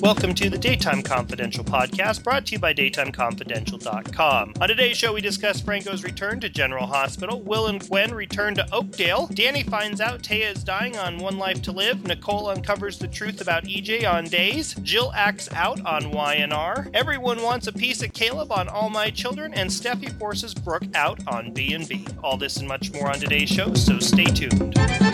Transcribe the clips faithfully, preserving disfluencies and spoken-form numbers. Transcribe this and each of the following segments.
Welcome to the Daytime Confidential podcast, brought to you by daytime confidential dot com. On today's show, we discuss Franco's return to General Hospital, Will and Gwen return to Oakdale, Danny finds out Taya is dying on One Life to Live, Nicole uncovers the truth about E J on Days, Jill acts out on Y N R, everyone wants a piece of Caleb on All My Children, and Steffi forces Brooke out on B and B. All this and much more on today's show, so stay tuned.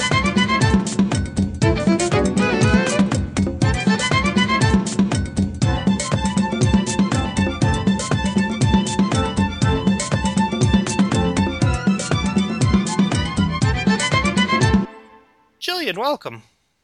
Jillian, welcome.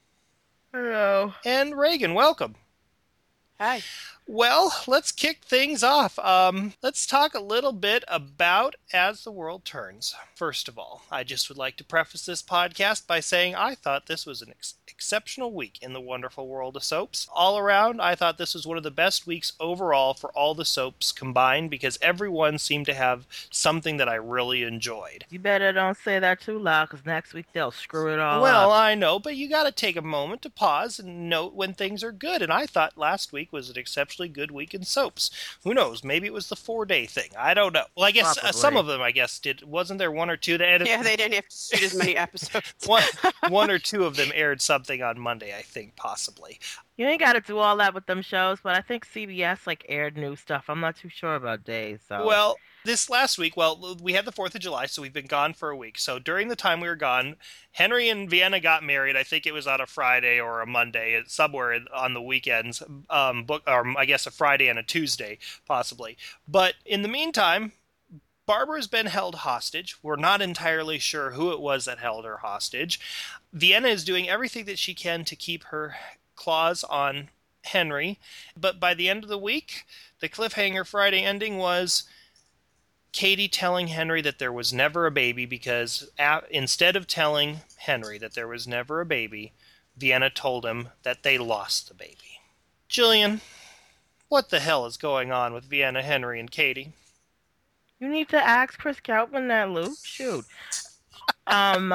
Hello. And Reagan, welcome. Hi. Well, let's kick things off. Um, let's talk a little bit about As the World Turns. First of all, I just would like to preface this podcast by saying I thought this was an ex- exceptional week in the wonderful world of soaps. All around, I thought this was one of the best weeks overall for all the soaps combined because everyone seemed to have something that I really enjoyed. You better don't say that too loud because next week they'll screw it all well, up. Well, I know, but you got to take a moment to pause and note when things are good. And I thought last week was an exceptionally good week in soaps. Who knows? Maybe it was the four-day thing. I don't know. Well, I guess uh, some of them, I guess, did. Wasn't there one or two that added? Yeah, they didn't have to shoot as many episodes. one, one or two of them aired something on Monday, I think, possibly. You ain't got to do all that with them shows, but I think C B S like aired new stuff. I'm not too sure about Days. So. Well, this last week, well, we had the fourth of July, so we've been gone for a week. So during the time we were gone, Henry and Vienna got married. I think it was on a Friday or a Monday, somewhere on the weekends, um, book, or I guess a Friday and a Tuesday, possibly. But in the meantime, Barbara's been held hostage. We're not entirely sure who it was that held her hostage. Vienna is doing everything that she can to keep her claws on Henry. But by the end of the week, the cliffhanger Friday ending was Katie telling Henry that there was never a baby because a- instead of telling Henry that there was never a baby, Vienna told him that they lost the baby. Jillian, what the hell is going on with Vienna, Henry, and Katie? You need to ask Chris Kaltman that, Luke. Shoot. Um,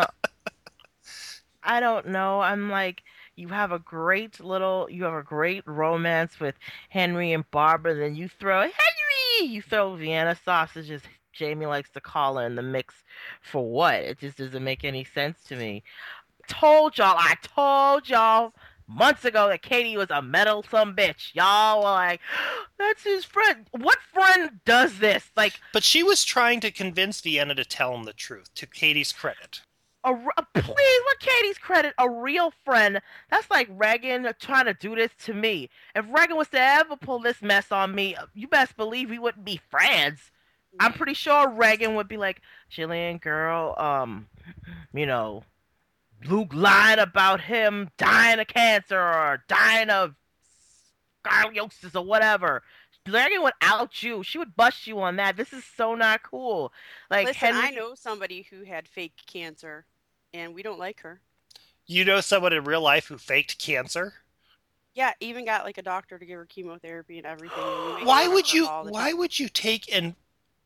I don't know. I'm like, you have a great little, you have a great romance with Henry and Barbara, then you throw Henry, you throw Vienna sausage, as Jamie likes to call her, in the mix for what? It just doesn't make any sense to me. Told y'all, I told y'all months ago that Katie was a meddlesome bitch. Y'all were like, that's his friend. What friend does this? Like, but she was trying to convince Vienna to tell him the truth, to Katie's credit. A, a, please, with Katie's credit, a real friend. That's like Reagan trying to do this to me. If Reagan was to ever pull this mess on me, you best believe we wouldn't be friends. I'm pretty sure Reagan would be like, Jillian, girl, um, you know, Luke lied about him dying of cancer or dying of scoliosis or whatever. Reagan would out you. She would bust you on that. This is so not cool. Like, Listen, Henry... I know somebody who had fake cancer, and we don't like her. You know someone in real life who faked cancer? Yeah, even got like a doctor to give her chemotherapy and everything. And why would you? Why time. would you take and?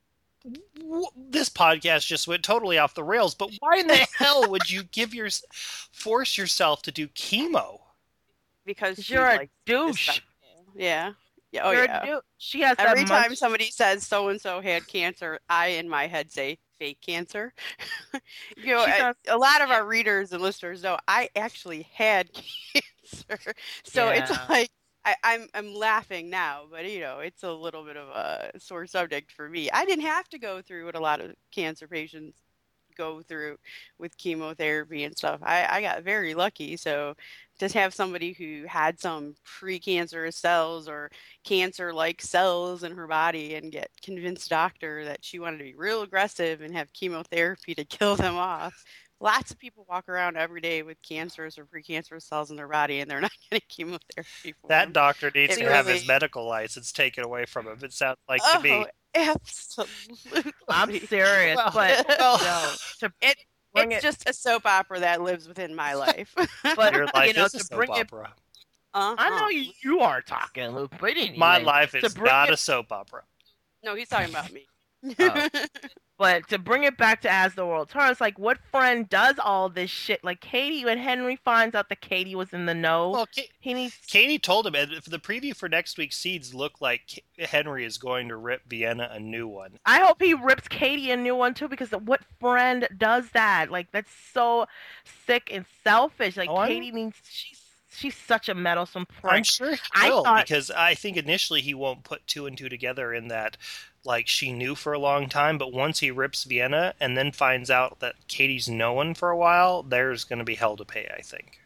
This podcast just went totally off the rails. But why in the hell would you give your force yourself to do chemo? Because you're a like, douche. Yeah. Yeah, oh you're yeah. Du- she has Every that time much... somebody says so and so had cancer, I in my head say fake cancer. you know, has... a, a lot of our readers and listeners know I actually had cancer, so yeah. it's like I, I'm I'm laughing now, but you know, it's a little bit of a sore subject for me. I didn't have to go through what a lot of cancer patients go through with chemotherapy and stuff. I, I got very lucky. So to have somebody who had some precancerous cells or cancer-like cells in her body and get convinced doctor that she wanted to be real aggressive and have chemotherapy to kill them off. Lots of people walk around every day with cancerous or precancerous cells in their body, and they're not getting chemotherapy for That them. doctor needs it to really... have his medical license taken away from him. It sounds like oh, to me. Absolutely. I'm serious, well, but well, no, to it, it's it... just a soap opera that lives within my life. But your life you know, is a to soap bring opera. It... Uh-huh. I know you, you are talking, Luke, but anyway, my life is not it... a soap opera. No, he's talking about me. Oh. But to bring it back to As the World Turns, like, what friend does all this shit? Like, Katie, when Henry finds out that Katie was in the know, Well, Ka- he needs. Katie told him, and the preview for next week's Seeds look like K- Henry is going to rip Vienna a new one. I hope he rips Katie a new one too, because what friend does that? Like, that's so sick and selfish. Like, Oh, I'm- Katie needs. She's she's such a meddlesome prick. I'm sure he I will, thought- because I think initially he won't put two and two together in that, like, she knew for a long time, but once he rips Vienna and then finds out that Katie's known for a while, there's going to be hell to pay, I think.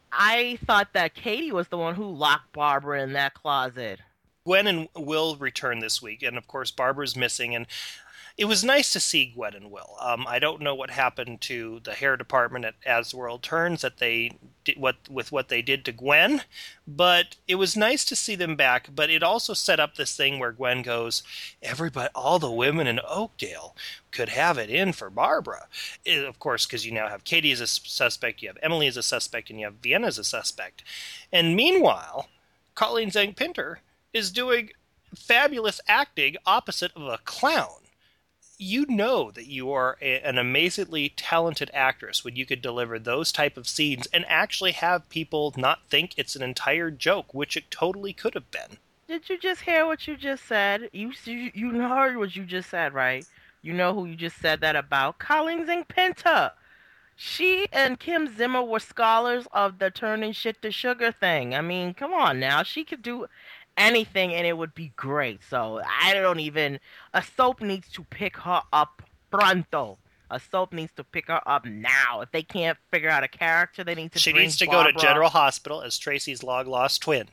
I thought that Katie was the one who locked Barbara in that closet. Gwen and Will return this week, and of course Barbara's missing, and it was nice to see Gwen and Will. Um, I don't know what happened to the hair department at As the World Turns that they did what with what they did to Gwen, but it was nice to see them back. But it also set up this thing where Gwen goes, "Everybody, all the women in Oakdale could have it in for Barbara." It, of course, because you now have Katie as a suspect, you have Emily as a suspect, and you have Vienna as a suspect. And meanwhile, Colleen Zeng Pinter is doing fabulous acting opposite of a clown. You know that you are a, an amazingly talented actress when you could deliver those type of scenes and actually have people not think it's an entire joke, which it totally could have been. Did you just hear what you just said? You you, you heard what you just said, right? You know who you just said that about? Colleen Zing Pinter. She and Kim Zimmer were scholars of the turning shit to sugar thing. I mean, come on now. She could do anything and it would be great. So I don't even. A soap needs to pick her up pronto. A soap needs to pick her up now. If they can't figure out a character, they need to. She bring needs to Barbara. go to General Hospital as Tracy's long lost twin.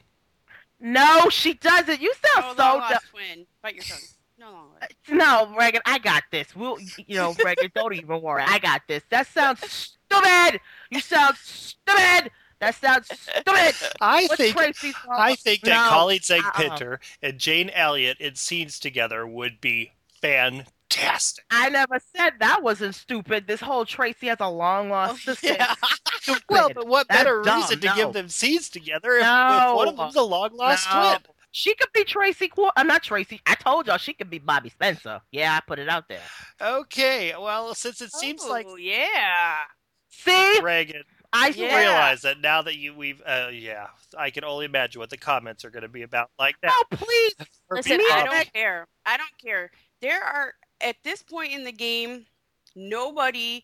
No, she doesn't. You sound Oh, so. long dumb. lost twin. Bite your tongue. No longer. No, Reagan, I got this. We'll, you know, Reagan, don't even worry. I got this. That sounds stupid. You sound stupid. That sounds stupid. I What's think Tracy's wrong? I think that No, Colleen Zeng uh-uh. Pinter and Jane Elliott in scenes together would be fantastic. I never said that wasn't stupid. This whole Tracy has a long lost Oh, sister. yeah. Stupid. Well, but what That's better dumb, reason to no. give them scenes together if, No. if one of them's a long lost No. twin? She could be Tracy. Qu- I'm not Tracy. I told y'all she could be Bobby Spencer. Yeah, I put it out there. Okay, well, since it seems like Oh, yeah. See, Reagan, I you Yeah. realize that now that you we've uh, yeah, I can only imagine what the comments are going to be about like that. Oh, please. For Listen, people- I don't care. I don't care. There are at this point in the game, nobody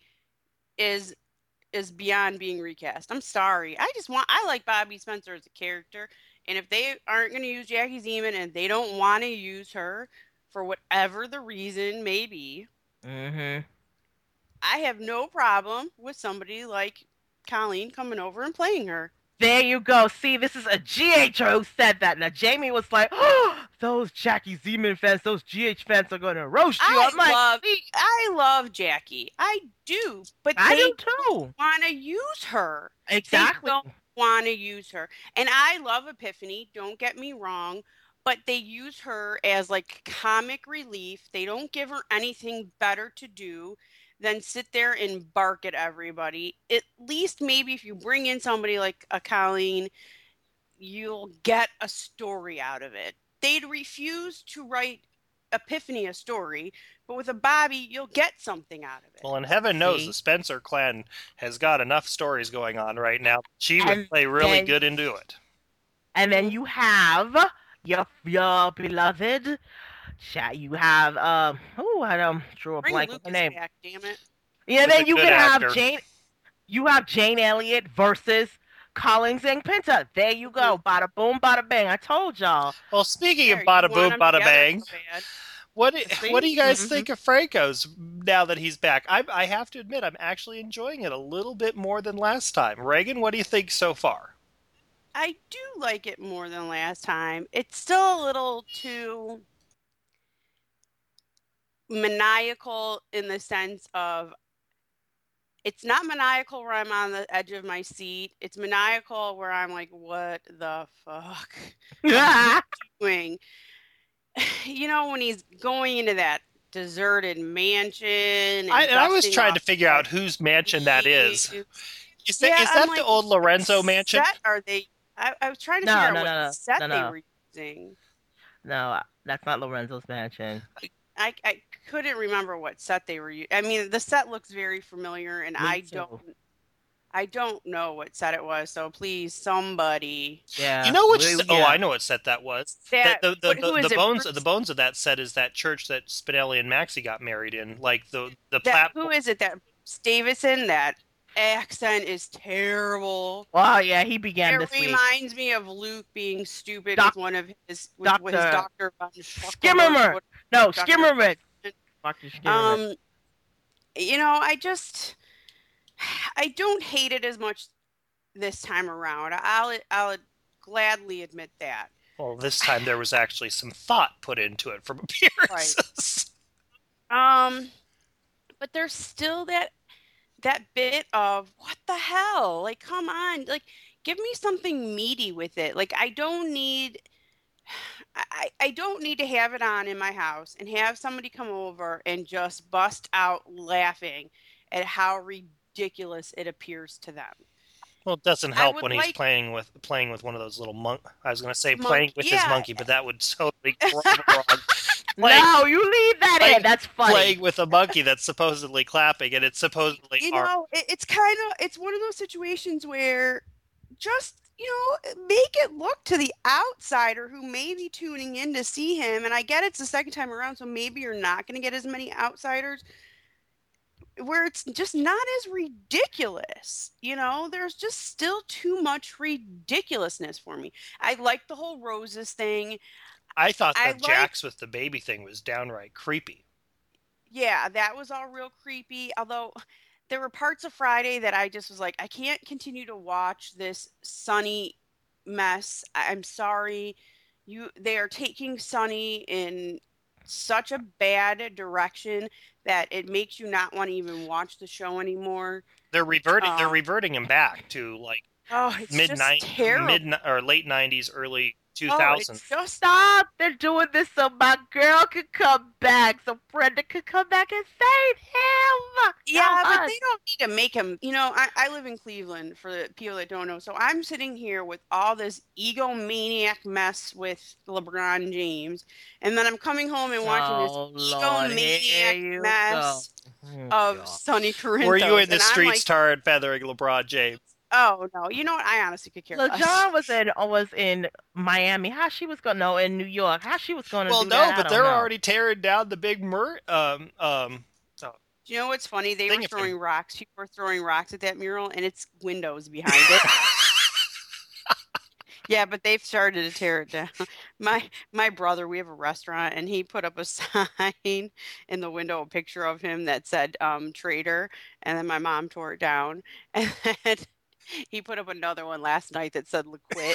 is is beyond being recast. I'm sorry. I just want. I like Bobby Spencer as a character, and if they aren't going to use Jackie Zeman and they don't want to use her for whatever the reason may be, Mm-hmm. I have no problem with somebody like Colleen coming over and playing her. There you go. See, this is a G H who said that. Now, Jamie was like, oh, those Jackie Zeman fans, those G H fans are going to roast you. I I'm like, love, I love Jackie. I do, but I they do too. want to use her. Exactly. don't want to use her. And I love Epiphany, don't get me wrong, but they use her as like comic relief. They don't give her anything better to do than sit there and bark at everybody. At least maybe if you bring in somebody like a Colleen, you'll get a story out of it. They'd refuse to write Epiphany a story, but with a Bobby, you'll get something out of it. Well, and heaven knows See? the Spencer clan has got enough stories going on right now. She would And play really then- good into it. And then you have your your beloved chat. You have um oh I um drew a Bring blank on Lucas the name. back, damn it. Yeah, He's a then you good can actor. have Jane. You have Jane Elliott versus Colleen Zing Pinter. There you go. Bada boom, bada bang. I told y'all. Well, speaking There, of bada you boom, want 'em bada together bang, so bad. what do, See? what do you guys Mhm. think of Franco's now that he's back? I, I have to admit, I'm actually enjoying it a little bit more than last time. Reagan, what do you think so far? I do like it more than last time. It's still a little too maniacal in the sense of it's not maniacal where I'm on the edge of my seat. It's maniacal where I'm like, what the fuck doing? You know, when he's going into that deserted mansion. And I, and I was dusting trying off to figure the out whose mansion that is. leaves. Is that, Yeah, is I'm that like, the old Lorenzo what mansion? set are they? I, I was trying to No, figure no, out what no, no, set no, they no. were using. No, that's not Lorenzo's mansion. I, I couldn't remember what set they were using. I mean, the set looks very familiar, and Me I too. don't, I don't know what set it was. So please, somebody. Yeah. You know which? we- se- Oh, yeah. I know what set that was. That, That the the, what- who the, is the it? bones Bruce- the bones of that set is that church that Spinelli and Maxie got married in. Like the the That, platform. who is it? That Davison. That accent is terrible. Oh yeah, he began It this week. reminds me of Luke being stupid Doc- with one of his with, with his Doctor- doctor von Schmuckleberg. Skimmerman. No, Doctor- Skimmerman. Doctor Skimmerman. Um, you know, I just I don't hate it as much this time around. I'll I'll gladly admit that. Well, this time there was actually some thought put into it from appearances. Um, but there's still that that bit of what the hell? Like, come on, like give me something meaty with it. Like, I don't need. I, I don't need to have it on in my house and have somebody come over and just bust out laughing at how ridiculous it appears to them. Well, it doesn't I help would when he's like- playing with playing with one of those little monk. I was going to say Monk- playing with his yeah. monkey, but that would totally go wrong. Playing, no, you leave that playing- in. That's funny. playing with a monkey that's supposedly clapping, and it's supposedly You art. know, it, it's kind of it's one of those situations where just you know make it look to the outsider who may be tuning in to see him. And I get it's the second time around, so maybe you're not going to get as many outsiders. Where it's just not as ridiculous, you know. There's just still too much ridiculousness for me. I like the whole roses thing. I thought I the like- Jax with the baby thing was downright creepy. Yeah, that was all real creepy. Although there were parts of Friday that I just was like, I can't continue to watch this Sunny mess. I- I'm sorry. You they are taking Sunny in such a bad direction that it makes you not want to even watch the show anymore. They're reverting. they're Um, reverting him back to like Oh, it's mid just nine, terrible. mid or late nineties, early two Oh, thousands. it's just Stop! They're doing this so my girl could come back, so Brenda could come back and save him. Yeah, Not but us. they don't need to make him. You know, I, I live in Cleveland for the people that don't know. So I'm sitting here with all this egomaniac mess with LeBron James, and then I'm coming home and watching Oh, this Lord, here you egomaniac mess go. of God. Sonny Corinthos. Were you in the and I'm streets like, tar and feathering LeBron James? oh no, you know what? I honestly could care So less. John was in was in Miami. How she was going? No, in New York. How she was going to Well, do no, that? I but don't they're know. already tearing down the big mur. Um, um. So Do you know what's funny? They Thing were of him. throwing rocks. People were throwing rocks at that mural, and it's windows behind it. Yeah, but they've started to tear it down. My my brother, we have a restaurant, and he put up a sign in the window, a picture of him that said um, "Trader," and then my mom tore it down, and then he put up another one last night that said "Liquid."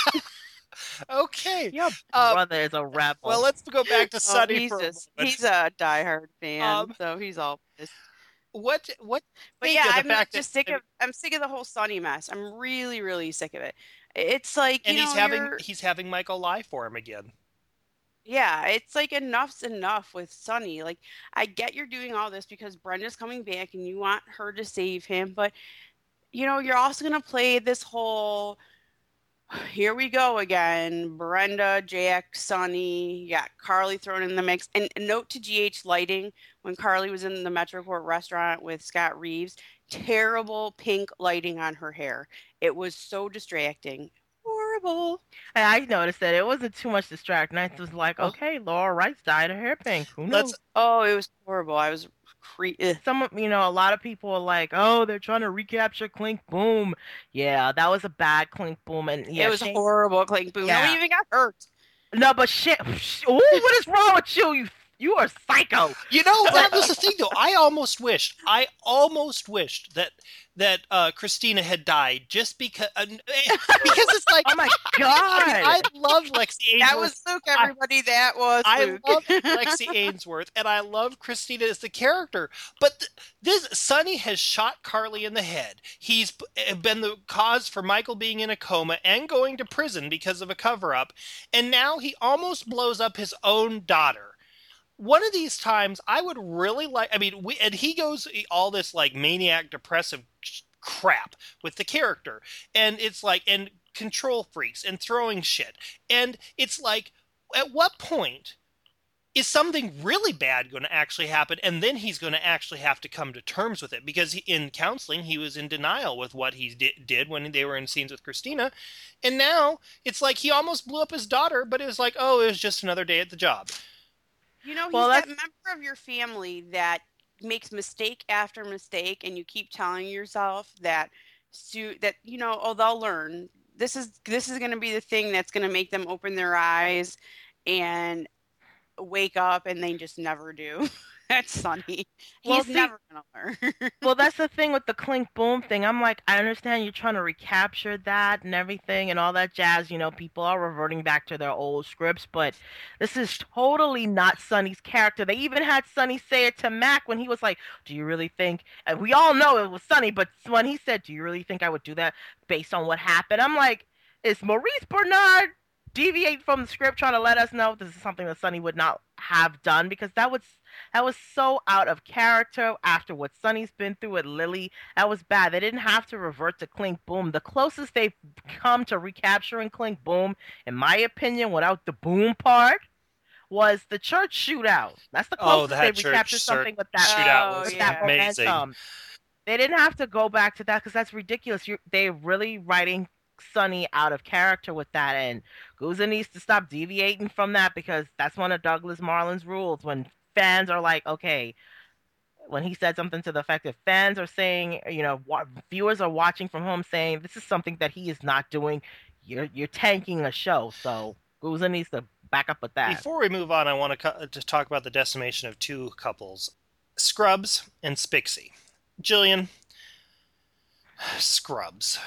okay. Your Um, brother is a rebel. Well, let's go back to Oh, Sunny he's for a just, moment. he's a diehard fan, Um, so he's all pissed. What what? But think yeah, of the I'm fact just that- sick of I'm sick of the whole Sunny mess. I'm really, really sick of it. It's like And you he's know, having you're- he's having Michael lie for him again. yeah, it's like enough's enough with Sunny. Like I get you're doing all this because Brenda's coming back and you want her to save him, but you know, you're also gonna play this whole here we go again. Brenda, Jack, Sunny, you got Carly thrown in the mix. And a note to G H Lighting when Carly was in the Metrocourt restaurant with Scott Reeves, terrible pink lighting on her hair. It was so distracting. Horrible. And I noticed that it wasn't too much distracting. I was like, Oh. okay, Laura Wright's dyed her hair pink. Who knows? Let's Oh, it was horrible. I was cre- ugh. Some, of- you know, a lot of people are like, oh, they're trying to recapture Clink Boom. Yeah, that was a bad Clink Boom, and yeah, it was Shane- horrible. Clink Boom. No Yeah. one even got hurt. No, but shit. Ooh, what is wrong with you? You, you are psycho. You know, that was the thing, though. I almost wished, I almost wished that that uh, Christina had died just because, uh, because it's like, Oh my I, god. mean, I love Lexi Ainsworth. That was Luke, everybody. That was I Luke. love Lexi Ainsworth, and I love Christina as the character. But th- this Sonny has shot Carly in the head. He's b- been the cause for Michael being in a coma and going to prison because of a cover-up, and now he almost blows up his own daughter. One of these times, I would really like. I mean, we, and he goes all this like maniac, depressive crap with the character, and it's like and control freaks and throwing shit, and it's like, at what point is something really bad going to actually happen? And then he's going to actually have to come to terms with it, because he, in counseling, he was in denial with what he di- did when they were in scenes with Christina. And now it's like he almost blew up his daughter, but it was like, oh, it was just another day at the job. You know, he's Well, that that's- member of your family that makes mistake after mistake, and you keep telling yourself that, su- that you know, oh, they'll learn. This is this is going to be the thing that's going to make them open their eyes and wake up, and they just never do. That's Sonny. Well, He's see- never going to learn. Well, that's the thing with the Clink Boom thing. I'm like, I understand you're trying to recapture that and everything and all that jazz. You know, people are reverting back to their old scripts, but this is totally not Sonny's character. They even had Sonny say it to Mac when he was like, "Do you really think?" And we all know it was Sonny, but when he said, "Do you really think I would do that based on what happened?" I'm like, is Maurice Bernard deviate from the script trying to let us know this is something that Sonny would not have done? Because that was that was so out of character after what Sonny's been through with Lily. That was bad. They didn't have to revert to Clink Boom. The closest they've come to recapturing Clink Boom, in my opinion, without the boom part, was the church shootout. That's the Oh, closest that they've church recaptured cir- something with that, shootout Oh, was with that amazing. momentum. They didn't have to go back to that because that's ridiculous. You're, they're really writing Sonny out of character with that, and Guza needs to stop deviating from that, because that's one of Douglas Marlin's rules. When fans are like, okay, when he said something to the effect that fans are saying, you know, wa- viewers are watching from home saying this is something that he is not doing, you're you're tanking a show. So Guza needs to back up with that. Before we move on, I want to, co- to talk about the decimation of two couples, Scrubs and Spixie. Jillian, Scrubs.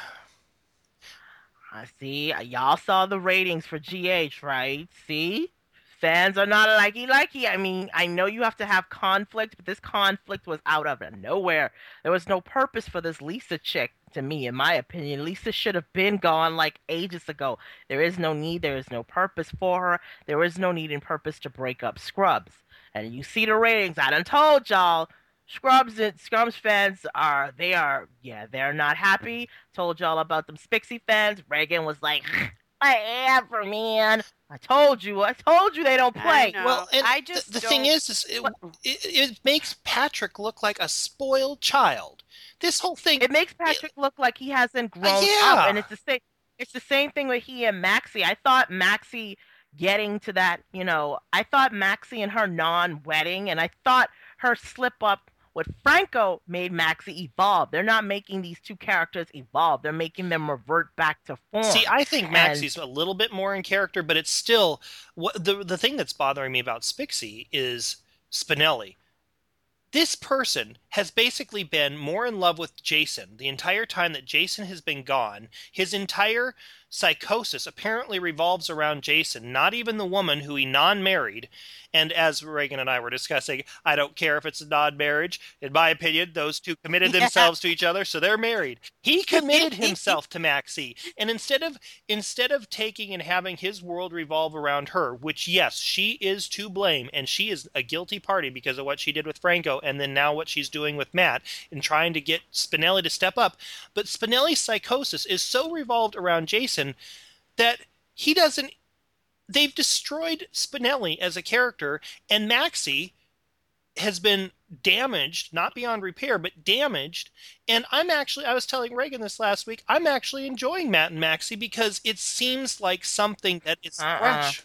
I see. Y'all saw the ratings for G H, right? See? Fans are not likey likey. I mean, I know you have to have conflict, but this conflict was out of nowhere. There was no purpose for this Lisa chick, to me, in my opinion. Lisa should have been gone like ages ago. There is no need, there is no purpose for her. There is no need and purpose to break up Scrubs. And you see the ratings. I done told y'all. Scrubs and Scrubs fans are they are yeah they're not happy. Told y'all about them Spixie fans. Reagan was like, whatever, man. I told you. I told you they don't I play. know. Well, and I just the, the thing don't- is, is it, it, it makes Patrick look like a spoiled child. This whole thing. It makes Patrick look like he hasn't grown yeah. up, and it's the same. It's the same thing with he and Maxie. I thought Maxie getting to that, you know, I thought Maxie and her non-wedding, and I thought her slip up with Franco made Maxie evolve. They're not making these two characters evolve. They're making them revert back to form. See, I think And- Maxie's a little bit more in character, but it's still what the the thing that's bothering me about Spixie is Spinelli. This person has basically been more in love with Jason the entire time that Jason has been gone. His entire psychosis apparently revolves around Jason, not even the woman who he non-married. And as Reagan and I were discussing, I don't care if it's a non-marriage. In my opinion, those two committed themselves to each other, so they're married. He committed himself to Maxie, and instead of instead of taking and having his world revolve around her, which yes, she is to blame, and she is a guilty party because of what she did with Franco, and then now what she's doing with Matt in trying to get Spinelli to step up. But Spinelli's psychosis is so revolved around Jason that he doesn't. They've destroyed Spinelli as a character, and Maxie has been damaged, not beyond repair, but damaged. And I'm actually, I was telling Reagan this last week, I'm actually enjoying Matt and Maxie because it seems like something that is Uh-uh. fresh.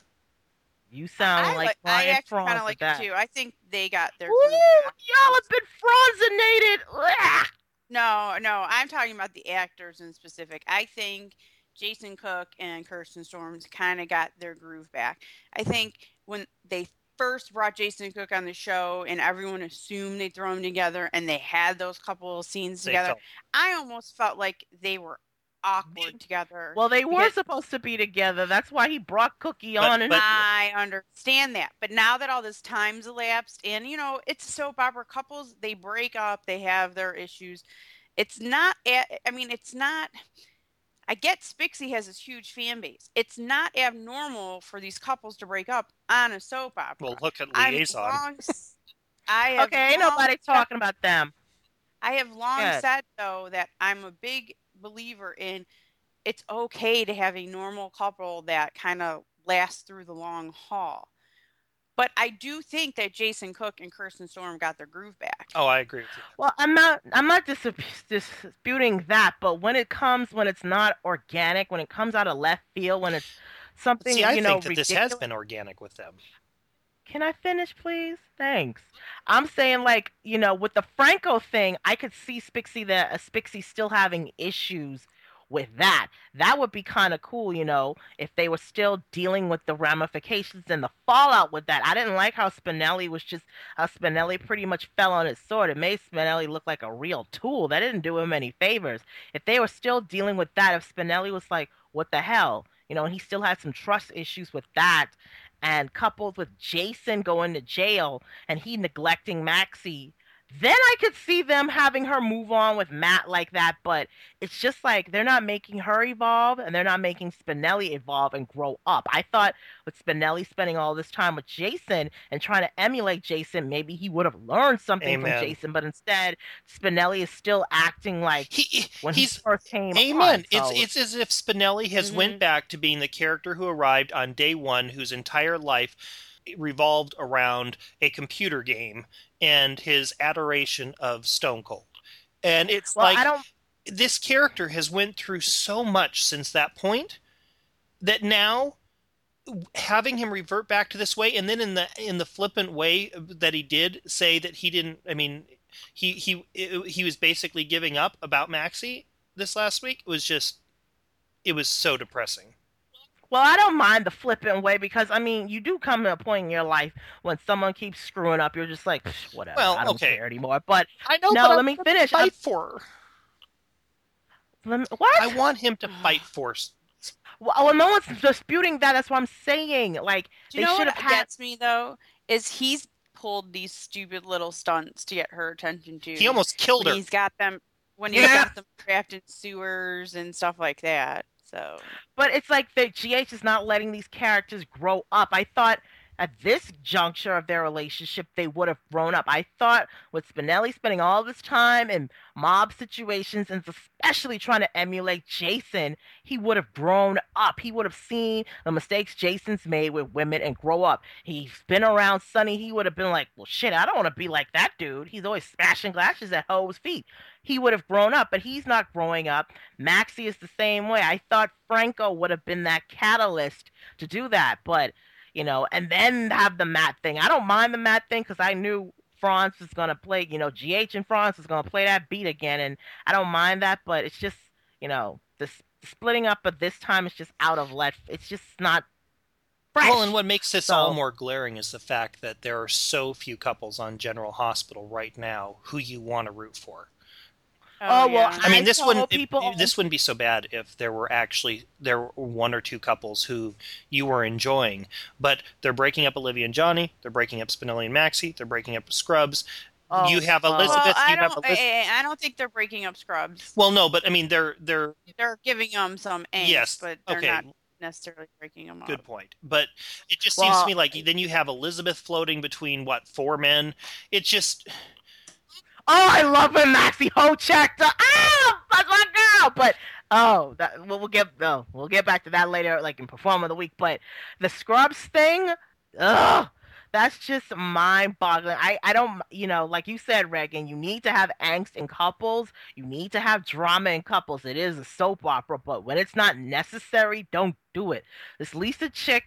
You sound I like like. I Brian actually Franz kind of with like that. it too. I think they got their. Ooh, y'all have been franzinated. Ugh. No, no, I'm talking about the actors in specific. I think Jason Cook and Kirsten Storms kind of got their groove back. I think when they first brought Jason Cook on the show and everyone assumed they'd throw them together and they had those couple of scenes They together, felt- I almost felt like they were awkward together. Well, they were Because- supposed to be together. That's why he brought Cookie But- on. And but- I understand that. But now that all this time's elapsed and, you know, it's soap opera couples, they break up, they have their issues. It's not, a- I mean, it's not, I get Spixie has this huge fan base. It's not abnormal for these couples to break up on a soap opera. Well, look at I'm Liaison. long, I have okay, ain't long nobody said- talking about them. I have long Good. said, though, that I'm a big believer in it's okay to have a normal couple that kind of lasts through the long haul. But I do think that Jason Cook and Kirsten Storm got their groove back. Oh, I agree with you. Well, I'm not I'm not dis- disputing that, but when it comes when it's not organic, when it comes out of left field, when it's something See, I you think know that ridiculous. this has been organic with them. Can I finish, please? Thanks. I'm saying, like, you know, with the Franco thing, I could see Spixie that uh, Spixie still having issues with that. That would be kind of cool, you know, if they were still dealing with the ramifications and the fallout with that. I didn't like how Spinelli was just how Spinelli pretty much fell on his sword. It made Spinelli look like a real tool. That didn't do him any favors. If they were still dealing with that, if Spinelli was like, what the hell? You know, and he still had some trust issues with that, and coupled with Jason going to jail and he neglecting Maxie, then I could see them having her move on with Matt like that. But it's just like they're not making her evolve and they're not making Spinelli evolve and grow up. I thought with Spinelli spending all this time with Jason and trying to emulate Jason, maybe he would have learned something Amen. from Jason. But instead, Spinelli is still acting like he, when he's, he first came Amen. on. So. It's it's as if Spinelli has Mhm. went back to being the character who arrived on day one, whose entire life revolved around a computer game and his adoration of Stone Cold. And it's Well, like I don't. this character has went through so much since that point that now having him revert back to this way, and then in the in the flippant way that he did say that he didn't, I mean, he he he was basically giving up about Maxie this last week, it was just it was so depressing. Well, I don't mind the flippant way because I mean, you do come to a point in your life when someone keeps screwing up, you're just like, "Psh, whatever, Well, I don't okay. care anymore. But I know, no, but I let me want him to finish. I'm- fight for her. let me- what? I want him to fight for s- Well, well, no one's disputing that. That's what I'm saying. Like Do you they know should what have had. gets me though? Is he's pulled these stupid little stunts to get her attention too. he almost killed when her. he's got them when he's Yeah. got them trapped in sewers and stuff like that. So But it's like the G H is not letting these characters grow up. I thought at this juncture of their relationship they would have grown up. I thought with Spinelli spending all this time in mob situations and especially trying to emulate Jason, he would have grown up. He would have seen the mistakes Jason's made with women and grow up. He's been around Sonny. He would have been like, well, shit, I don't want to be like that dude. He's always smashing glasses at hoes' feet. He would have grown up, but he's not growing up. Maxie is the same way. I thought Franco would have been that catalyst to do that, but you know, and then have the Matt thing. I don't mind the Matt thing because I knew Franz was gonna play, you know, G H and Franz was gonna play that beat again, and I don't mind that, but it's just, you know, the splitting up at this time is just out of left. It's just not fresh. Well, and what makes this So- all more glaring is the fact that there are so few couples on General Hospital right now who you want to root for. Oh, well, I mean, I this saw wouldn't it- people- this wouldn't be so bad if there were actually there were one or two couples who you were enjoying, but they're breaking up Olivia and Johnny, they're breaking up Spinelli and Maxie, they're breaking up Scrubs. Oh, you have oh. Elizabeth. Well, I you have don't. Elizabeth. I, I don't think they're breaking up Scrubs. Well, no, but I mean, they're they're They're giving them some angst, Yes, but they're okay. not necessarily breaking them up. good point. But it just seems Well- to me like then you have Elizabeth floating between what four men. It's just Oh, I love when Maxie Hochek. Ah, that's my girl. But oh, that we'll, we'll get no, we'll get back to that later, like in Perform of the Week. But the Scrubs thing, ugh, that's just mind-boggling. I I don't, you know, like you said, Reagan, you need to have angst in couples. You need to have drama in couples. It is a soap opera, but when it's not necessary, don't do it. This Lisa chick,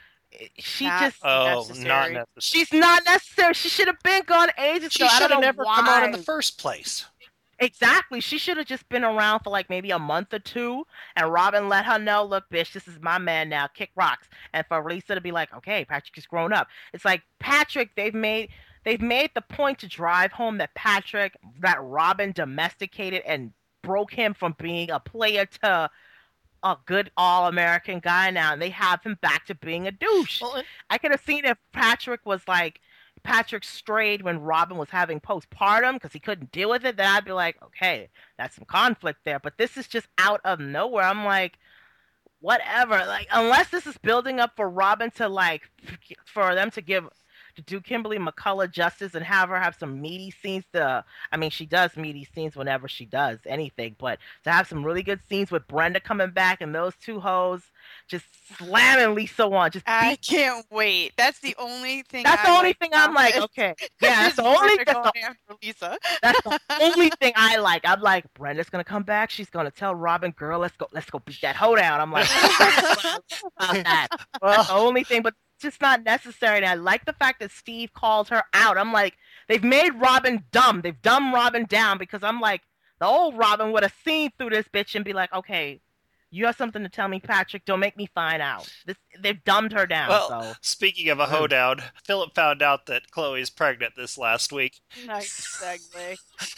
she Not- just. oh, Necessary. not necessary. She's not necessary. She should have been gone ages She ago. I should don't have know never why. come out in the first place. Exactly. She should have just been around for like maybe a month or two, and Robin let her know, look, bitch, this is my man now. Kick rocks. And for Lisa to be like, okay, Patrick is grown up. It's like Patrick. They've made they've made the point to drive home that Patrick, that Robin domesticated and broke him from being a player to a good all-American guy now, and they have him back to being a douche. Well, I could have seen if Patrick was like Patrick strayed when Robin was having postpartum because he couldn't deal with it, then I'd be like, okay, that's some conflict there. But this is just out of nowhere. I'm like, whatever. Like, unless this is building up for Robin to like, for them to give to do Kimberly McCullough justice and have her have some meaty scenes to, I mean, she does meaty scenes whenever she does anything, but to have some really good scenes with Brenda coming back and those two hoes just slamming Lisa on. Just I beat, can't wait. That's the only thing. that's I the only like thing I'm like, about okay. it. Yeah, that's Is the only Brenda that's going the, after Lisa. that's the only thing I like. I'm like, Brenda's gonna come back. She's gonna tell Robin, girl, let's go, let's go beat that hoe down. I'm like, about that. That's the only thing, but it's just not necessary. And I like the fact that Steve called her out. I'm like, they've made Robin dumb. They've dumbed Robin down because I'm like, the old Robin would have seen through this bitch and be like, okay, you have something to tell me, Patrick. Don't make me find out. This, they've dumbed her down. Well, so. Speaking of a hoedown, Philip found out that Chloe's pregnant this last week. Nice segue.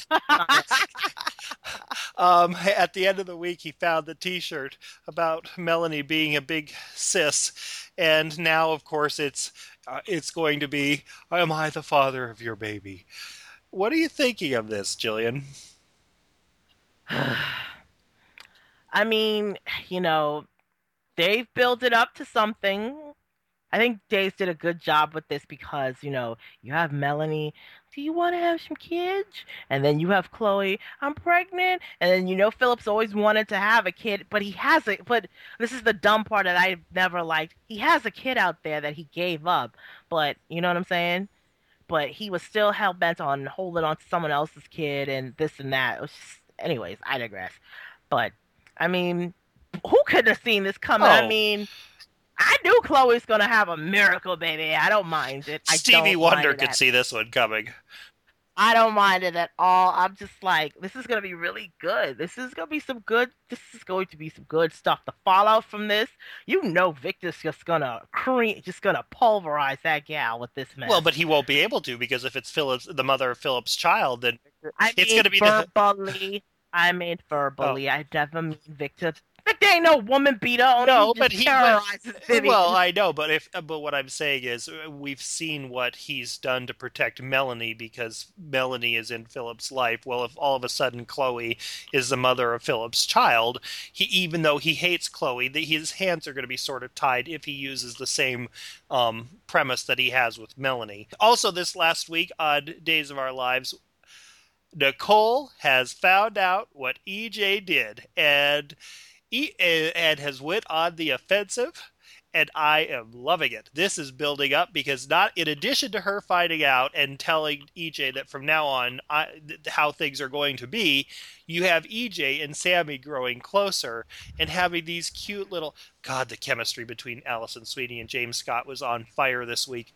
um, at the end of the week, he found the T-shirt about Melanie being a big sis, and now, of course, it's uh, it's going to be, "Am I the father of your baby?" What are you thinking of this, Jillian? I mean, you know, they've built it up to something. I think Days did a good job with this because, you know, you have Melanie, do you want to have some kids? And then you have Chloe, I'm pregnant. And then, you know, Philip's always wanted to have a kid, but he has it. But this is the dumb part that I never liked. He has a kid out there that he gave up, but you know what I'm saying? But he was still hell bent on holding on to someone else's kid and this and that. It was just, anyways, I digress. But I mean, who could have seen this coming? Oh. I mean, I knew Chloe's gonna have a miracle baby. I don't mind it. I Stevie don't Wonder mind it could at- see this one coming. I don't mind it at all. I'm just like, this is gonna be really good. This is gonna be some good. This is going to be some good stuff. The fallout from this, you know, Victor's just gonna cream, just gonna pulverize that gal with this mess. Well, but he won't be able to because if it's Philip's, the mother of Philip's child, then I it's mean gonna be the- verbally. I mean verbally. I never mean Victor. Victor ain't no woman beater. Only No, he but just he- terrorizes Vivian. Well, I know, but if but what I'm saying is we've seen what he's done to protect Melanie because Melanie is in Philip's life. Well, if all of a sudden Chloe is the mother of Philip's child, he even though he hates Chloe, the, his hands are going to be sort of tied if he uses the same um, premise that he has with Melanie. Also, this last week on Days of Our Lives, Nicole has found out what E J did, and E and has went on the offensive, and I am loving it. This is building up because not in addition to her finding out and telling E J that from now on I, th- how things are going to be, you have E J and Sammy growing closer and having these cute little. God, the chemistry between Allison Sweeney and James Scott was on fire this week.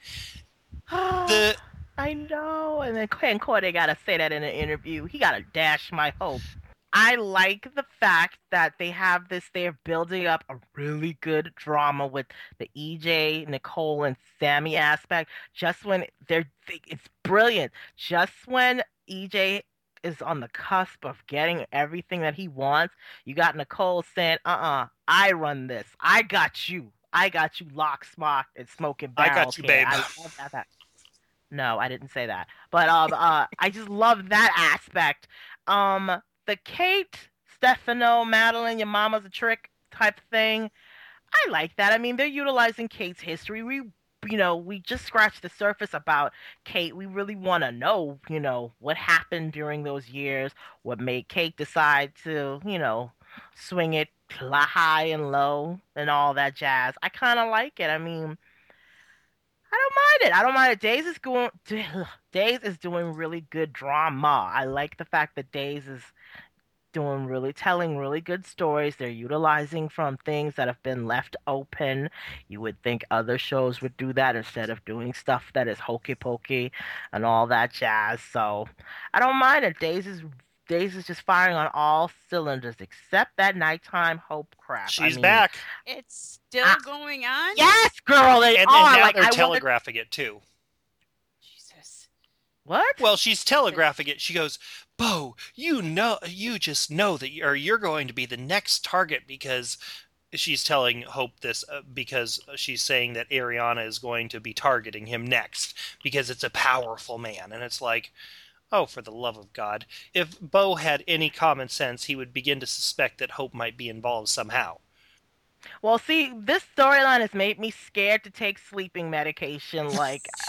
The I know. And then Ken Corday got to say that in an interview. He got to dash my hope. I like the fact that they have this, they're building up a really good drama with the E J, Nicole, and Sammy aspect. Just when they're, it's brilliant. Just when E J is on the cusp of getting everything that he wants, you got Nicole saying, uh-uh, I run this. I got you. I got you lock, smart, and smoking I barrels. got you, here. babe. I love that, that. No, I didn't say that. But um, uh, I just love that aspect. Um, the Kate, Stefano, Madeline, your mama's a trick type thing. I like that. I mean, they're utilizing Kate's history. We, you know, we just scratched the surface about Kate. We really want to know, you know, what happened during those years, what made Kate decide to, you know, swing it high and low and all that jazz. I kind of like it. I mean, I don't mind it. I don't mind it. Days is going. Days is doing really good drama. I like the fact that Days is doing really telling really good stories. They're utilizing from things that have been left open. You would think other shows would do that instead of doing stuff that is hokey pokey and all that jazz. So I don't mind it. Days is Days is just firing on all cylinders except that nighttime hope crap. she's I mean, back, It's still Ah. going on? Yes, girl, they and, are. and now like, they're I telegraphing it too. Jesus. Wonder... What? Well, she's telegraphing it. She goes, Bo, you know, you just know that you're, you're going to be the next target because she's telling Hope this uh, because she's saying that Ariana is going to be targeting him next because it's a powerful man. And it's like, oh, for the love of God. If Bo had any common sense, he would begin to suspect that Hope might be involved somehow. Well, see, this storyline has made me scared to take sleeping medication. Like, I'm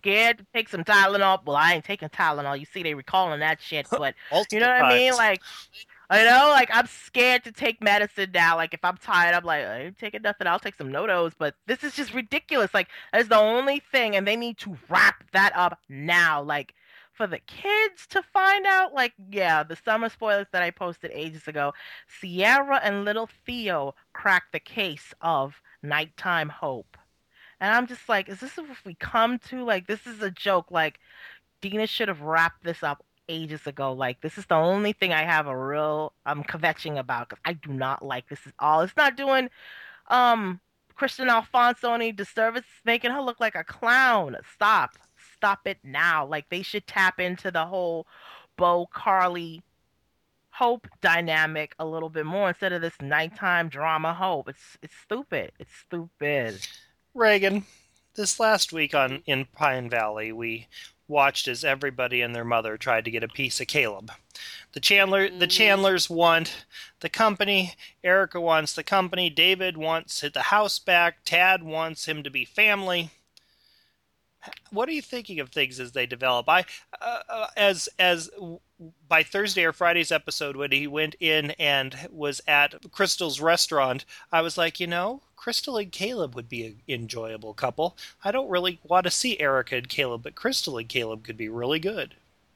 scared to take some Tylenol. Well, I ain't taking Tylenol. You see, they recalling that shit, but you Multiple know what I mean? times. Like, I know, like I'm scared to take medicine now. Like if I'm tired, I'm like, I ain't taking nothing. I'll take some NoDoz. But this is just ridiculous. Like that's the only thing, and they need to wrap that up now. Like for the kids to find out. Like yeah, the summer spoilers that I posted ages ago. Sierra and little Theo cracked the case of nighttime hope, and I'm just like, is this what we come to? Like this is a joke. Like Dina should have wrapped this up ages ago. Like this is the only thing I have a real I'm kvetching about because I do not like this at all. It's not doing um Christian Alfonso any disservice. It's making her look like a clown. Stop. Stop it now. Like they should tap into the whole Bo Carly Hope dynamic a little bit more instead of this nighttime drama Hope. It's it's stupid. It's stupid. Reagan, this last week on in Pine Valley, we watched as everybody and their mother tried to get a piece of Caleb. The Chandler, the Chandlers want the company. Erica wants the company. David wants the house back. Tad wants him to be family. What are you thinking of things as they develop? I, uh, as as by Thursday or Friday's episode, when he went in and was at Crystal's restaurant, I was like, you know, Crystal and Caleb would be an enjoyable couple. I don't really want to see Erica and Caleb, but Crystal and Caleb could be really good.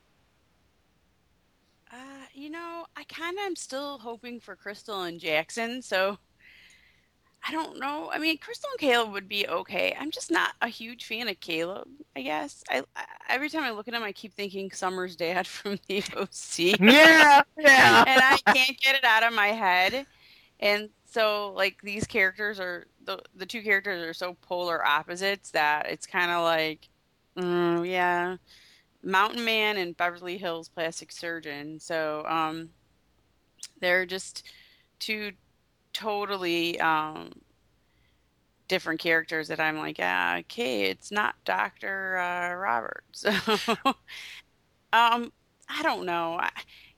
Uh, you know, I kind of am still hoping for Crystal and Jackson, so I don't know. I mean, Crystal and Caleb would be okay. I'm just not a huge fan of Caleb, I guess. I, I every time I look at him, I keep thinking Summer's dad from the O C. Yeah, yeah. And I can't get it out of my head. And so, like, these characters are, the, the two characters are so polar opposites that it's kind of like, mm, yeah, Mountain Man and Beverly Hills Plastic Surgeon. So, um, they're just two totally um, different characters that I'm like, ah, okay, it's not Doctor Uh, Roberts. um, I don't know. I,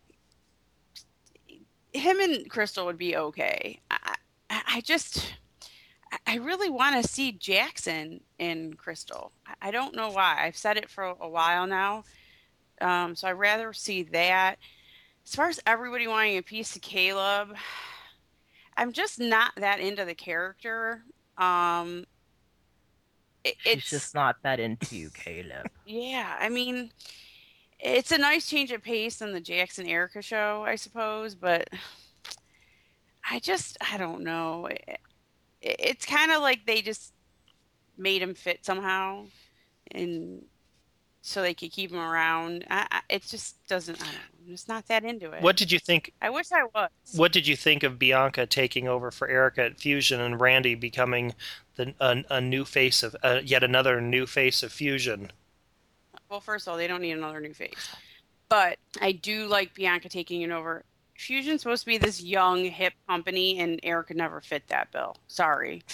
him and Crystal would be okay. I, I, I just, I really want to see Jackson in Crystal. I, I don't know why. I've said it for a while now. Um, so I'd rather see that. As far as everybody wanting a piece of Caleb, I'm just not that into the character. Um, it, She's it's just not that into you, Caleb. Yeah, I mean, it's a nice change of pace than the Jackson Erica show, I suppose, but I just, I don't know. It, it, it's kind of like they just made him fit somehow, and so they could keep him around. I, I, it just doesn't, I don't know. I'm just not that into it. What did you think? I wish I was. What did you think of Bianca taking over for Erica at Fusion and Randy becoming the a, a new face of uh, yet another new face of Fusion? Well, first of all, they don't need another new face, but I do like Bianca taking it over. Fusion's supposed to be this young, hip company, and Erica never fit that bill. Sorry.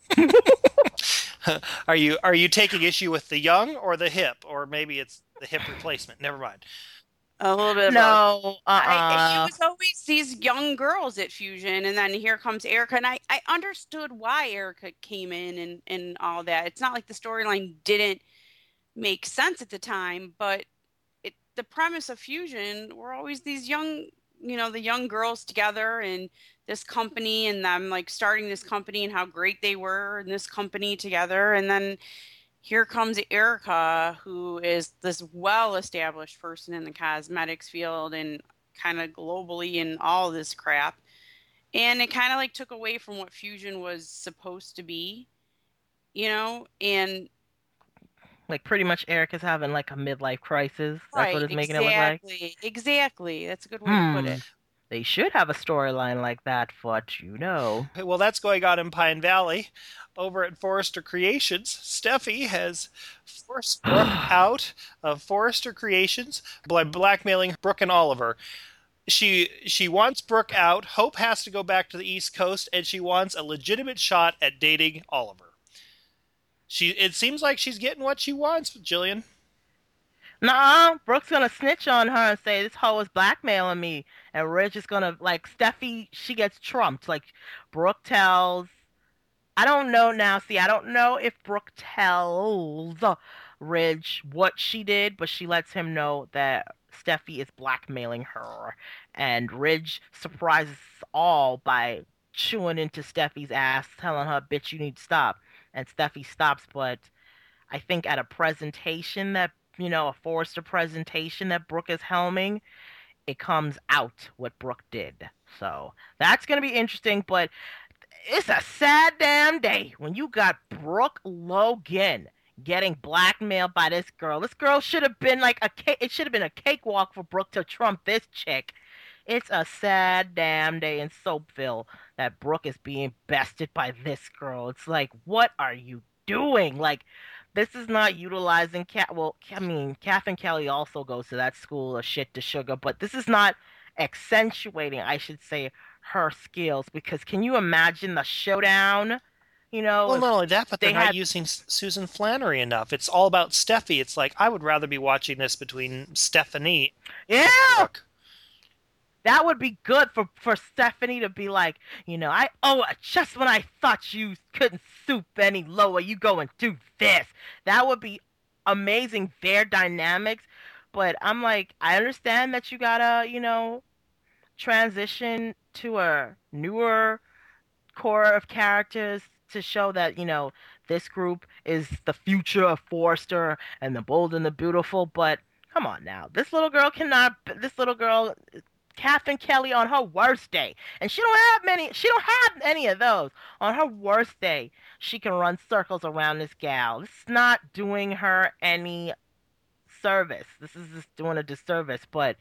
Are you are you taking issue with the young or the hip, or maybe it's the hip replacement? Never mind. A little bit of No, both. uh-uh. I, it was always these young girls at Fusion, and then here comes Erica, and I, I understood why Erica came in and, and all that. It's not like the storyline didn't make sense at the time, but it the premise of Fusion were always these young, you know, the young girls together and this company, and them like starting this company and how great they were in this company together, and then here comes Erica, who is this well-established person in the cosmetics field and kind of globally and all this crap. And it kind of like took away from what Fusion was supposed to be, you know? And like pretty much Erica's having like a midlife crisis. That's right, what it's making exactly, it look like. Exactly, exactly. That's a good way Hmm. to put it. They should have a storyline like that, but you know. Well, that's going on in Pine Valley. Over at Forrester Creations, Steffi has forced Brooke out of Forrester Creations by blackmailing Brooke and Oliver. She she wants Brooke out. Hope has to go back to the East Coast, and she wants a legitimate shot at dating Oliver. She it seems like she's getting what she wants, Jillian. Nah, Brooke's gonna snitch on her and say this hoe is blackmailing me, and we're just gonna like Steffi. She gets trumped. Like Brooke tells I don't know now. See, I don't know if Brooke tells Ridge what she did, but she lets him know that Steffi is blackmailing her. And Ridge surprises us all by chewing into Steffi's ass, telling her, bitch, you need to stop. And Steffi stops, but I think at a presentation that, you know, a Forrester presentation that Brooke is helming, it comes out what Brooke did. So that's going to be interesting, but it's a sad damn day when you got Brooke Logan getting blackmailed by this girl. This girl should have been like a cake. It should have been a cakewalk for Brooke to trump this chick. It's a sad damn day in Soapville that Brooke is being bested by this girl. It's like, what are you doing? Like, this is not utilizing Cat. Well, I mean, Catherine Kelly also goes to that school of shit to sugar, but this is not accentuating, I should say, her skills, because can you imagine the showdown? You know, Well, if not only that, but they they're not had, using S- Susan Flannery enough. It's all about Steffi. It's like I would rather be watching this between Stephanie and yeah, Brooke. that would be good for for Stephanie to be like, you know, I oh, just when I thought you couldn't stoop any lower, you go and do this. That would be amazing. Their dynamics, but I'm like, I understand that you gotta, you know, transition to a newer core of characters to show that, you know, this group is the future of Forrester and the bold and the beautiful, but come on now. This little girl cannot this little girl Catherine Kelly on her worst day. And she don't have many she don't have any of those. On her worst day, she can run circles around this gal. It's not doing her any service. This is just doing a disservice, but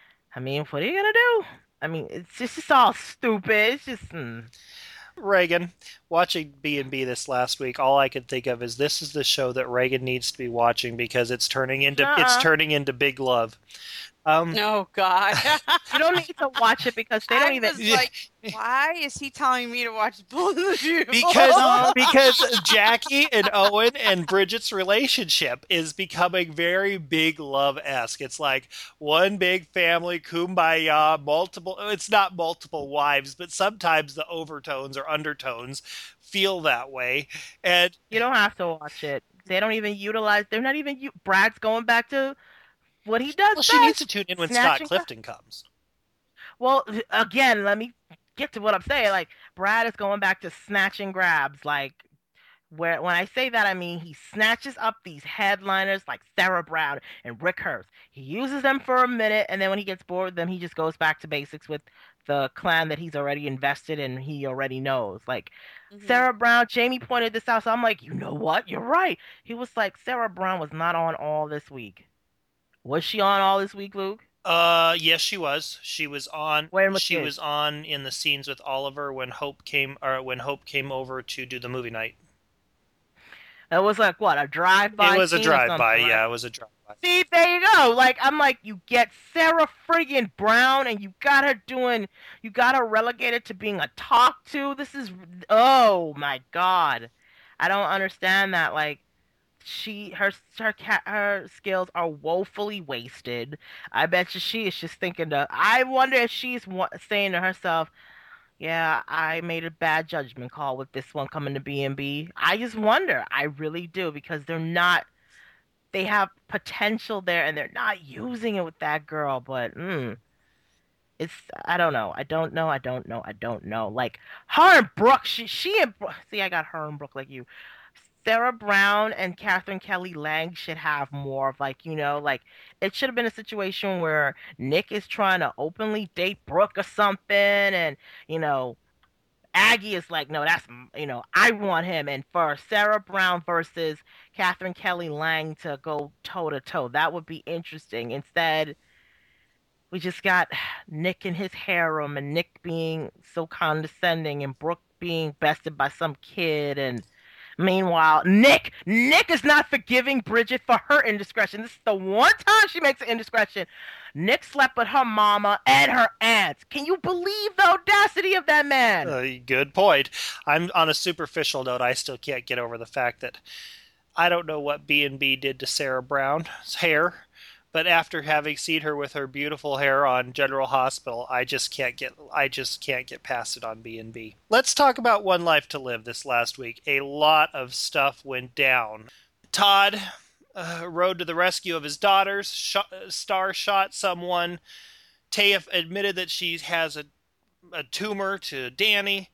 I mean, what are you gonna do? I mean, it's just it's all stupid. It's just mm. Reagan, watching B and B this last week, all I could think of is this is the show that Reagan needs to be watching because it's turning into it's Uh-uh. turning into Big Love. Um, Oh God. You don't need to watch it because they don't I even. was like, why is he telling me to watch both of you? because because Jackie and Owen and Bridget's relationship is becoming very Big Love-esque. It's like one big family, kumbaya, multiple. It's not multiple wives, but sometimes the overtones or undertones feel that way. And You don't have to watch it. They don't even utilize. They're not even. u- Brad's going back to what he does well, she needs to best. tune in when Snatching. Scott Clifton comes. Well, again, let me get to what I'm saying. Like Brad is going back to snatch and grabs. Like where when I say that, I mean he snatches up these headliners like Sarah Brown and Rick Hurst. He uses them for a minute, and then when he gets bored with them, he just goes back to basics with the clan that he's already invested in. He already knows. Like Mhm. Sarah Brown, Jamie pointed this out, so I'm like, you know what? You're right. He was like, Sarah Brown was not on all this week. Was she on all this week, Luke? Uh, yes, she was. She was on. When was She it? was on in the scenes with Oliver when Hope came, or when Hope came over to do the movie night. It was like what, a drive-by? It was a scene or something, drive-by. right? Yeah, it was a drive-by. See, there you go. Like I'm like, you get Sarah friggin' Brown, and you got her doing, you got her relegated to being a talk to. This is, oh my god, I don't understand that. Like she, her, her, ca- her skills are woefully wasted. I bet you she is just thinking to. I wonder if she's wa- saying to herself, "Yeah, I made a bad judgment call with this one coming to B and B." I just wonder. I really do because they're not they have potential there and they're not using it with that girl, but mm, it's I don't know. I don't know. I don't know. I don't know. Like her and Brooke, she she and Brooke, see, I got her and Brooke like you. Sarah Brown and Catherine Kelly Lang should have more of like, you know, like it should have been a situation where Nick is trying to openly date Brooke or something, and you know, Aggie is like, no, that's, you know, I want him. And for Sarah Brown versus Catherine Kelly Lang to go toe to toe, that would be interesting. Instead, we just got Nick and his harem, and Nick being so condescending, and Brooke being bested by some kid. And meanwhile, Nick, Nick is not forgiving Bridget for her indiscretion. This is the one time she makes an indiscretion. Nick slept with her mama and her aunts. Can you believe the audacity of that man? Uh, good point. I'm on a superficial note. I still can't get over the fact that I don't know what B and B did to Sarah Brown's hair, But after having seen her with her beautiful hair on General Hospital, I just can't get I just can't get past it on B and B. Let's talk about One Life to Live this last week. A lot of stuff went down. Todd uh, rode to the rescue of his daughters. Sh- Star shot someone. Taya admitted that she has a, a tumor to Danny.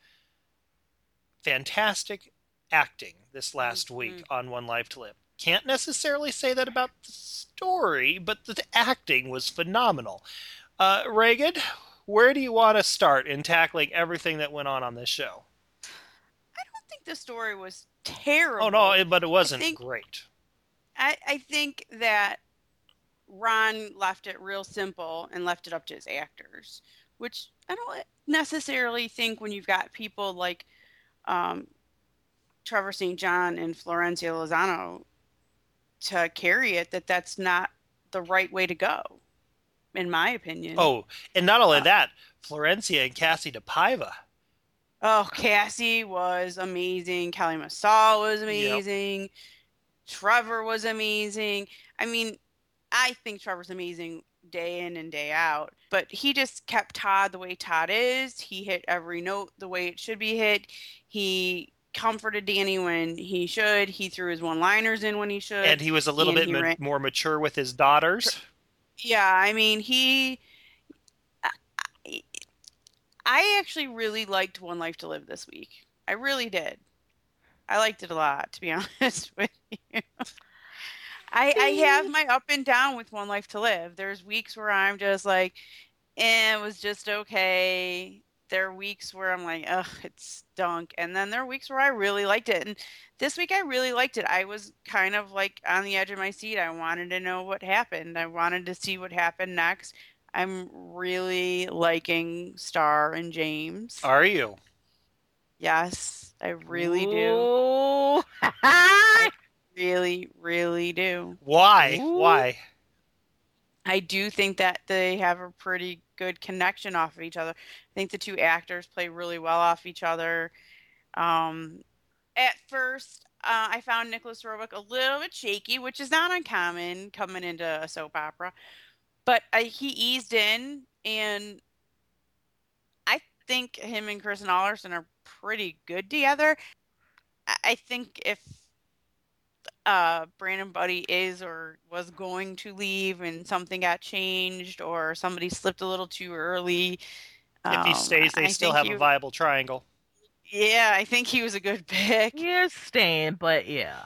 Fantastic acting this last Mm-hmm. week on One Life to Live. Can't necessarily say that about the story, but the acting was phenomenal. Uh, Reagan, where do you want to start in tackling everything that went on on this show? I don't think the story was terrible. Oh, no, it, but it wasn't I think, great. I, I think that Ron left it real simple and left it up to his actors, which I don't necessarily think when you've got people like um, Trevor Saint John and Florencia Lozano to carry it, that that's not the right way to go, in my opinion. Oh, and not only Uh, that, Florencia and Cassie DePaiva. Oh, Cassie was amazing. Kelly Massal was amazing. Yep. Trevor was amazing. I mean, I think Trevor's amazing day in and day out, but he just kept Todd the way Todd is. He hit every note the way it should be hit. He comforted Danny when he should. He threw his one-liners in when he should. And he was a little bit ma- ran- more mature with his daughters. Yeah, I mean, he... I, I actually really liked One Life to Live this week. I really did. I liked it a lot, to be honest with you. I, I have my up and down with One Life to Live. There's weeks where I'm just like, eh, it was just okay. There are weeks where I'm like, ugh, it stunk. And then there are weeks where I really liked it. And this week I really liked it. I was kind of like on the edge of my seat. I wanted to know what happened. I wanted to see what happened next. I'm really liking Star and James. Are you? Yes, I really Ooh. do. I really, really do. Why? Ooh. Why? I do think that they have a pretty good connection off of each other. I think the two actors play really well off each other. Um, at first, uh, I found Nicholas Robick a little bit shaky, which is not uncommon coming into a soap opera. But uh, he eased in, and I think him and Kristen Alderson are pretty good together. I, I think if uh, Brandon Buddy is or was going to leave and something got changed or somebody slipped a little too early. If he stays, they um, still have he, a viable triangle. Yeah, I think he was a good pick. You're staying, but yeah.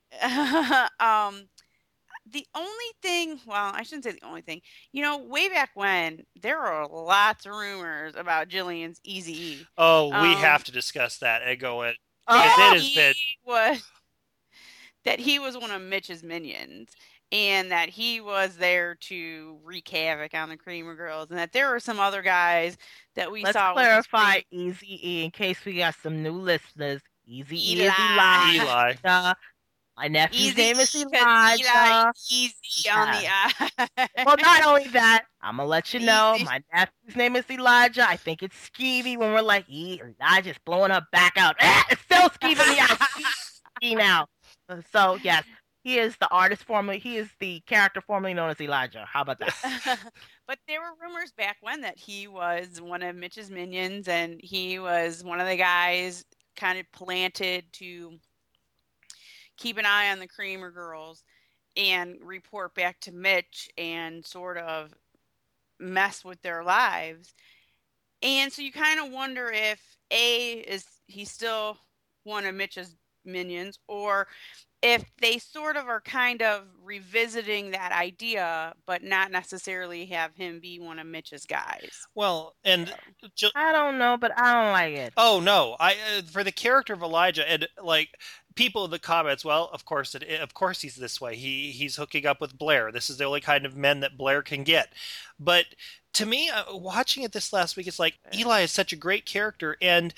um, the only thing, well, I shouldn't say the only thing. You know, way back when, there were lots of rumors about Jillian's Eazy-E. Oh, we um, have to discuss that and go in. That it has he been... was that he was one of Mitch's minions, and that he was there to wreak havoc on the Creamer Girls, and that there were some other guys that we Let's saw. clarify Eazy-E in case we got some new listeners. Eazy-E is Eli. Eli. Eli. My nephew's Easy, name is Eli Elijah. Easy on the eye. Well, not only that, I'm going to let you know, Easy. my nephew's name is Elijah. I think it's skeevy when we're like, e, Elijah's blowing her back out. It's still skeeving me out. Skeevy now. So, yes, he is the artist formerly, he is the character formerly known as Elijah. How about that? But there were rumors back when that he was one of Mitch's minions, and he was one of the guys kind of planted to keep an eye on the Creamer Girls and report back to Mitch and sort of mess with their lives. And so you kind of wonder if A, is he still one of Mitch's minions, or if they sort of are kind of revisiting that idea, but not necessarily have him be one of Mitch's guys. Well, and so, I don't know, but I don't like it. Oh no, I uh, for the character of Elijah, and like people in the comments, well, of course, it, of course he's this way. He he's hooking up with Blair. This is the only kind of men that Blair can get. But to me, uh, watching it this last week, it's like Eli is such a great character, and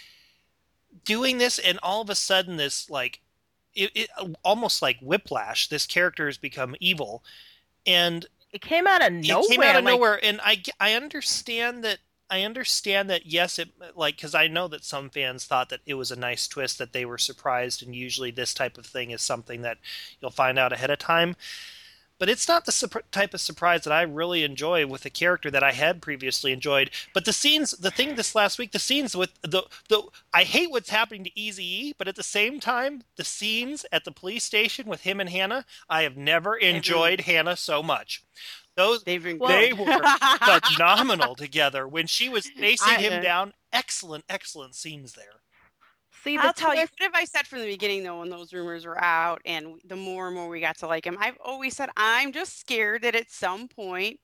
doing this, and all of a sudden, this like. It, it almost like Whiplash. This character has become evil, and it came out of nowhere. It came out of like... nowhere, and I, I understand that. I understand that. Yes, it like because I know that some fans thought that it was a nice twist, that they were surprised, and usually this type of thing is something that you'll find out ahead of time. but it's not the surp- type of surprise that I really enjoy with a character that I had previously enjoyed. But the scenes, the thing this last week, the scenes with the the I hate what's happening to Eazy-E, but at the same time, the scenes at the police station with him and Hannah, I have never enjoyed Hannah so much. Those They've been they were phenomenal together when she was facing I- him down. Excellent, excellent scenes there. See, the I'll tell you, twist- what have I said from the beginning, though, when those rumors were out, and the more and more we got to like him, I've always said, I'm just scared that at some point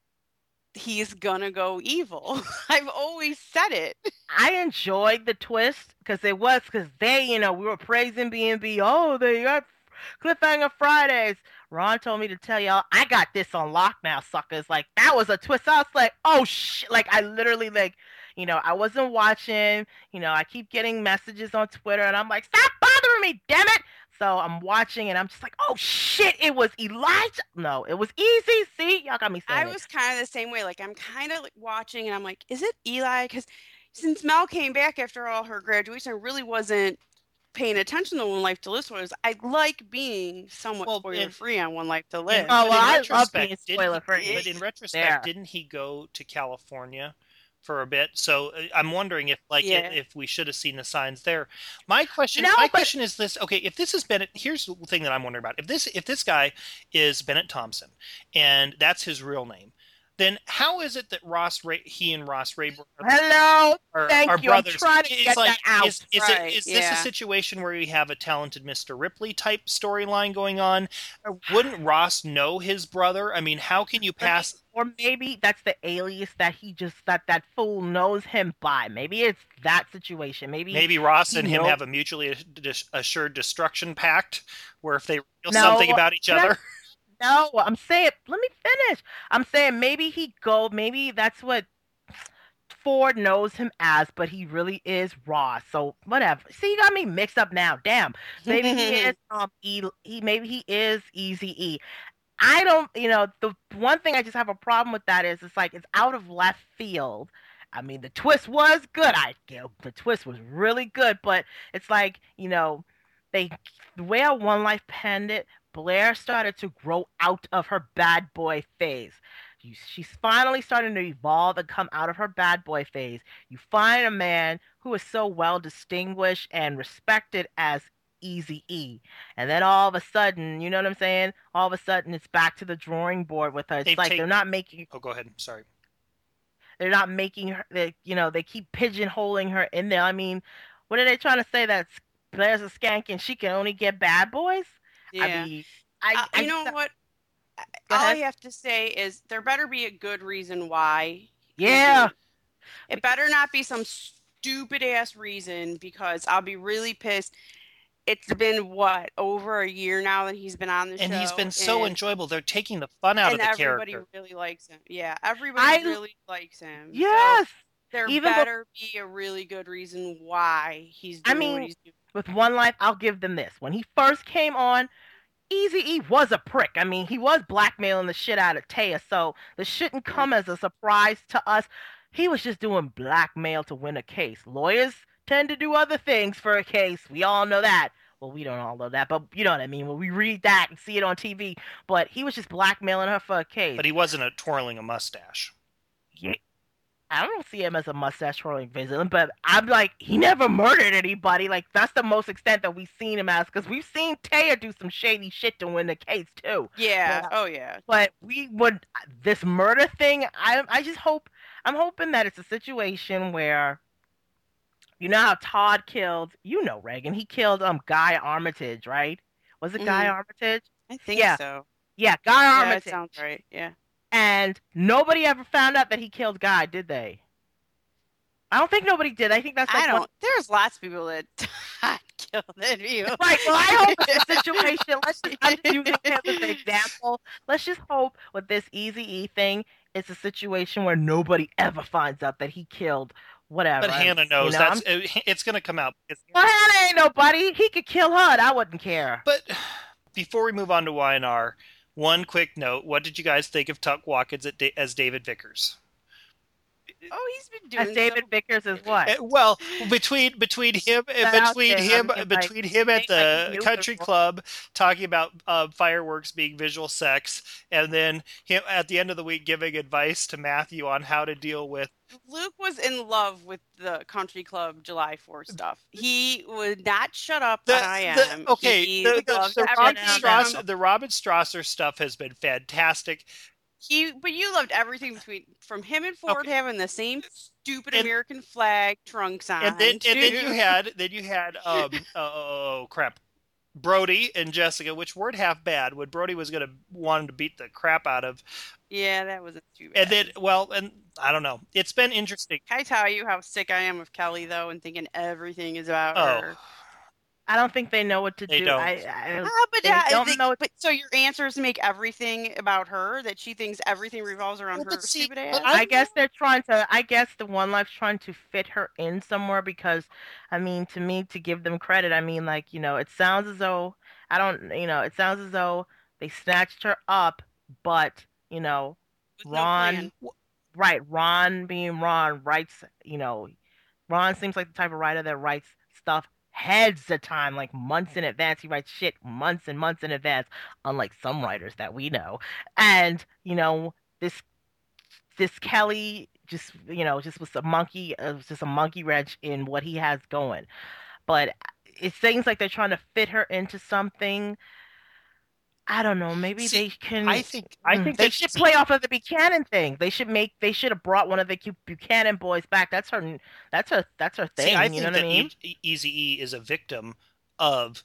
he's gonna go evil. I've always said it. I enjoyed the twist because it was because they, you know, we were praising B and B. Oh, they got Cliffhanger Fridays. Ron told me to tell y'all I got this on lock now, suckers. Like that was a twist. I was like, oh shit! Like I literally like, you know, I wasn't watching. You know, I keep getting messages on Twitter, and I'm like, stop bothering me, damn it! So I'm watching, and I'm just like, oh shit! It was Elijah. No, it was Easy. See, y'all got me saying I it. was kind of the same way. Like I'm kind of like watching, and I'm like, is it Eli? Because since Mel came back after all her graduation, I really wasn't paying attention to One Life to Live was. I like being somewhat Well, spoiler in- free on One Life to Live. Oh, But well, in I love retrospect, being didn't he- spoiler-free. But in retrospect, There. didn't he go to California for a bit? So uh, I'm wondering if, like, Yeah. if, if we should have seen the signs there. My question, No, my but- question is this: okay, if this is Bennett, here's the thing that I'm wondering about. If this, if this guy is Bennett Thompson, and that's his real name, then how is it that Ross, Ray, he and Ross Rayburn are, Hello. are, Thank are you. I'm brothers? trying to It's get like, that out. Is, is, Right, it, is this yeah. a situation where we have a talented Mister Ripley type storyline going on? Or wouldn't Ross know his brother? I mean, how can you pass? Or maybe that's the alias that he just that that fool knows him by. Maybe it's that situation. Maybe Maybe Ross he and him knows- have a mutually assured destruction pact, where if they reveal No, something about each can I- other, No, I'm saying. Let me finish. I'm saying maybe he go. Maybe that's what Ford knows him as, but he really is Ross. So whatever. See, you got me mixed up now. Damn. Maybe he is um E. He maybe he is Easy E. I don't. You know, the one thing I just have a problem with that is it's like it's out of left field. I mean, the twist was good. I you know, the twist was really good, but it's like you know, they the way I One Life penned it. Blair started to grow out of her bad boy phase. You, she's finally starting to evolve and come out of her bad boy phase. You find a man who is so well distinguished and respected as Easy E. And then all of a sudden, you know what I'm saying? All of a sudden it's back to the drawing board with her. It's They've like taken- they're not making oh, go ahead. Sorry. they're not making her they you know, they keep pigeonholing her in there. I mean, what are they trying to say that Blair's a skank and she can only get bad boys? Yeah. I mean, I, Uh, I you know just- what? Go All I ahead. have to say is there better be a good reason why. he's Yeah. doing it. It better not be some stupid ass reason because I'll be really pissed. It's been what over a year now that he's been on the And show, he's been so and, enjoyable. They're taking the fun out and of the everybody character. really likes him. Yeah, everybody I- really likes him. So Yes. there Even bef- better be a really good reason why he's I doing mean, what he's doing. With One Life, I'll give them this. When he first came on, Easy E was a prick. I mean, he was blackmailing the shit out of Taya, so this shouldn't come as a surprise to us. He was just doing blackmail to win a case. Lawyers tend to do other things for a case. We all know that. Well, we don't all know that, but you know what I mean. When we read that and see it on T V, but he was just blackmailing her for a case. But he wasn't a twirling a mustache. Yeah. I don't see him as a mustache twirling villain, but I'm like, he never murdered anybody. Like, that's the most extent that we've seen him as, because we've seen Taya do some shady shit to win the case, too. Yeah. Yeah. Oh yeah. But we would, this murder thing, I, I just hope, I'm hoping that it's a situation where, you know how Todd killed, you know, Reagan, he killed um Guy Armitage, right? Was it Guy Mhm. Armitage? I think Yeah. so. Yeah, Guy Yeah, Armitage. that sounds right. Yeah. And nobody ever found out that he killed Guy, did they? I don't think nobody did. I think that's like I one- don't. There's lots of people that killed that view. Right. Well, I hope it's a situation. Let's just, I'm just using him as an example. Let's just hope with this Easy E thing, it's a situation where nobody ever finds out that he killed whatever. But Hannah knows You know, that's it, it's going to come out. It's- Well, Hannah ain't nobody. He could kill her, and I wouldn't care. But before we move on to Y N R, one quick note: what did you guys think of Tuck Watkins at Da- as David Vickers? Oh, he's been doing As David some... Vickers is what? Uh, Well, between between him That out between there, him I'm just like, between him at think like he the knew country the- club talking about uh, fireworks being visual sex, and then him at the end of the week giving advice to Matthew on how to deal with. Luke was in love with the country club July fourth stuff. He would not shut up The, on I the- am. okay, He the, the, loved the, Robin everything Strasser, from- the Robin Strasser stuff has been fantastic. He, but you loved everything between from him and Ford Okay. having the same stupid And- American flag trunks on. And then and then to- you had then you had um oh crap. Brody and Jessica, which weren't half bad, when Brody was going to want him to beat the crap out of. Yeah, that wasn't too bad. And then, well, and I don't know. It's been interesting. Can I tell you how sick I am of Kelly, though, and thinking everything is about Oh, her? I don't think they know what to They do. don't. I, I, Ah, but they yeah, don't they- know. but so your answers make everything about her, that she thinks everything revolves around Well, her but see, stupid but ass. I- I guess they're trying to. I guess the One Life's trying to fit her in somewhere because, I mean, to me, to give them credit, I mean, like, you know, it sounds as though I don't, you know, it sounds as though they snatched her up, but you know, With no Ron, plan. right? Ron being Ron writes, you know, Ron seems like the type of writer that writes stuff heads of time, like months in advance. He writes shit months and months in advance, unlike some writers that we know. And you know, this this Kelly just, you know, just was a monkey, uh, just a monkey wrench in what he has going. But it seems like they're trying to fit her into something. I don't know. Maybe See, they can. I think I Mm, think they that- should see, play off of the Buchanan thing. They should make. They should have brought one of the Buchanan boys back. That's her. That's her. That's her thing. See, I you think know what that I mean? Easy E is a victim of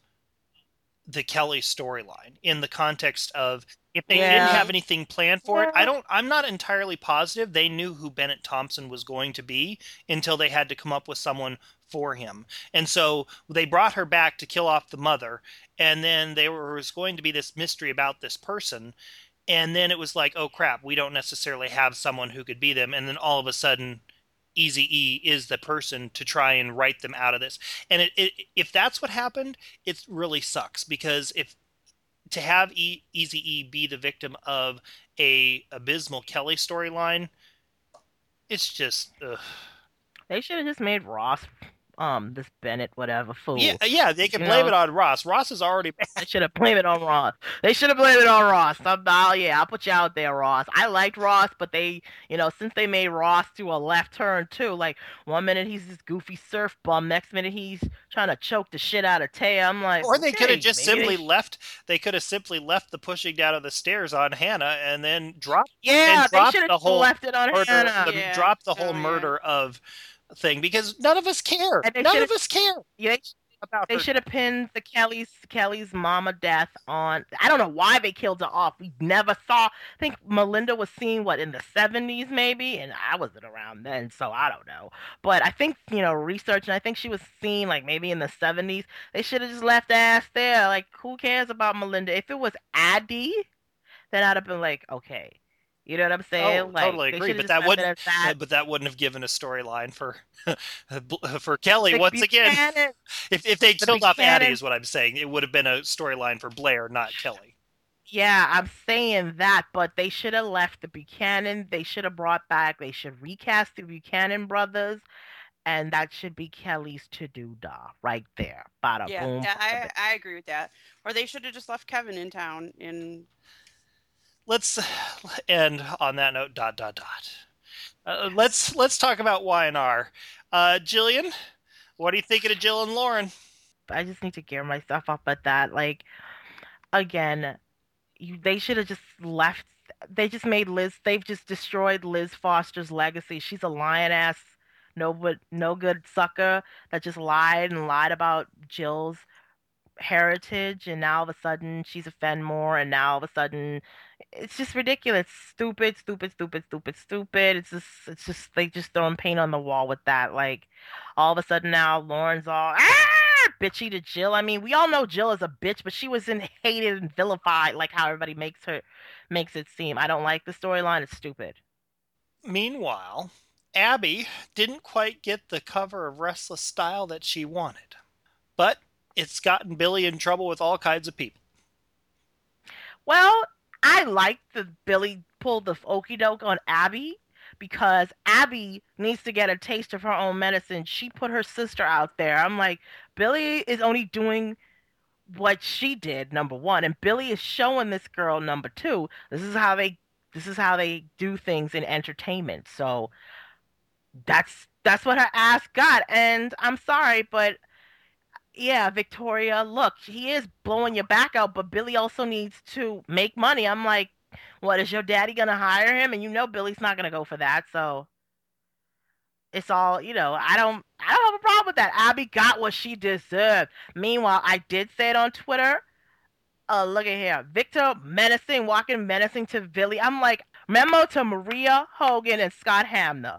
the Kelly storyline in the context of if they Yeah. didn't have anything planned for it. I Yeah. don't. I'm not entirely positive they knew who Bennett Thompson was going to be until they had to come up with someone for him. And so they brought her back to kill off the mother, and then there was going to be this mystery about this person. And then it was like, oh crap, we don't necessarily have someone who could be them. And then all of a sudden, Easy E is the person to try and write them out of this. And it, it, if that's what happened, it really sucks, because if to have e, Easy E be the victim of a abysmal Kelly storyline, it's just ugh. They should have just made Ross, um, this Bennett, whatever fool. yeah, yeah. They can You blame know? it on Ross. Ross is already They should have blamed it on Ross. They should have blamed it on Ross. I'm, oh, yeah, I'll put you out there, Ross. I liked Ross, but they, you know, since they made Ross do a left turn too, like one minute he's this goofy surf bum, next minute he's trying to choke the shit out of Taya. I'm like, Or they okay, could have just maybe simply they- left. They could have simply left the pushing down of the stairs on Hannah, and then dropped yeah, and they dropped should the have whole left it on murder, Hannah. the, Yeah. dropped the whole Oh, yeah. murder of thing, because none of us care. And they None should've- of us care Yeah, about they her. should have pinned the Kelly's Kelly's mama death on. I don't know why they killed her off. We never saw. I think Melinda was seen what in the seventies maybe, and I wasn't around then, so I don't know. But I think, you know, researching, I think she was seen like maybe in the seventies. They should have just left her ass there. Like, who cares about Melinda? If it was Addie, then I'd have been like, okay. You know what I'm saying? Oh, like, totally they agree, should've but just that left it wouldn't- as that. but that wouldn't have given a storyline for for Kelly The once again. Buchanan- If if they the killed off Addie, Buchanan- is what I'm saying. It would have been a storyline for Blair, not Kelly. Yeah, I'm saying that, but they should have left the Buchanan. They should have brought back. They should recast the Buchanan brothers, and that should be Kelly's to-do da right there. Bada Yeah, boom. yeah, bada I, I agree with that. Or they should have just left Kevin in town. In Let's end on that note. Dot dot dot. Uh, let's let's talk about Y and R. Uh, Jillian, what are you thinking of Jill and Lauren? I just need to gear myself up at that. Like, again, you they should have just left. They just made Liz. They've just destroyed Liz Foster's legacy. She's a lion ass, no but no good sucker that just lied and lied about Jill's heritage, and now all of a sudden she's a Fenmore, and now all of a sudden it's just ridiculous. Stupid, stupid, stupid, stupid, stupid. It's just, it's just they just throwing paint on the wall with that. Like, all of a sudden now Lauren's all ah! bitchy to Jill. I mean, we all know Jill is a bitch, but she was in hated and vilified, like how everybody makes her makes it seem. I don't like the storyline. It's stupid. Meanwhile, Abby didn't quite get the cover of Restless Style that she wanted, but it's gotten Billy in trouble with all kinds of people. Well, I like the Billy pulled the okey doke on Abby, because Abby needs to get a taste of her own medicine. She put her sister out there. I'm like, Billy is only doing what she did, number one, and Billy is showing this girl, number two. This is how they this is how they do things in entertainment. So that's that's what her ass got. And I'm sorry, but yeah, Victoria, look, he is blowing your back out, but Billy also needs to make money. I'm like, what, is your daddy gonna hire him? And you know Billy's not gonna go for that, so it's all, you know, I don't I don't have a problem with that. Abby got what she deserved. Meanwhile, I did say it on Twitter. Uh, look at here. Victor menacing, walking menacing to Billy. I'm like, memo to Maria Hogan and Scott Hamner.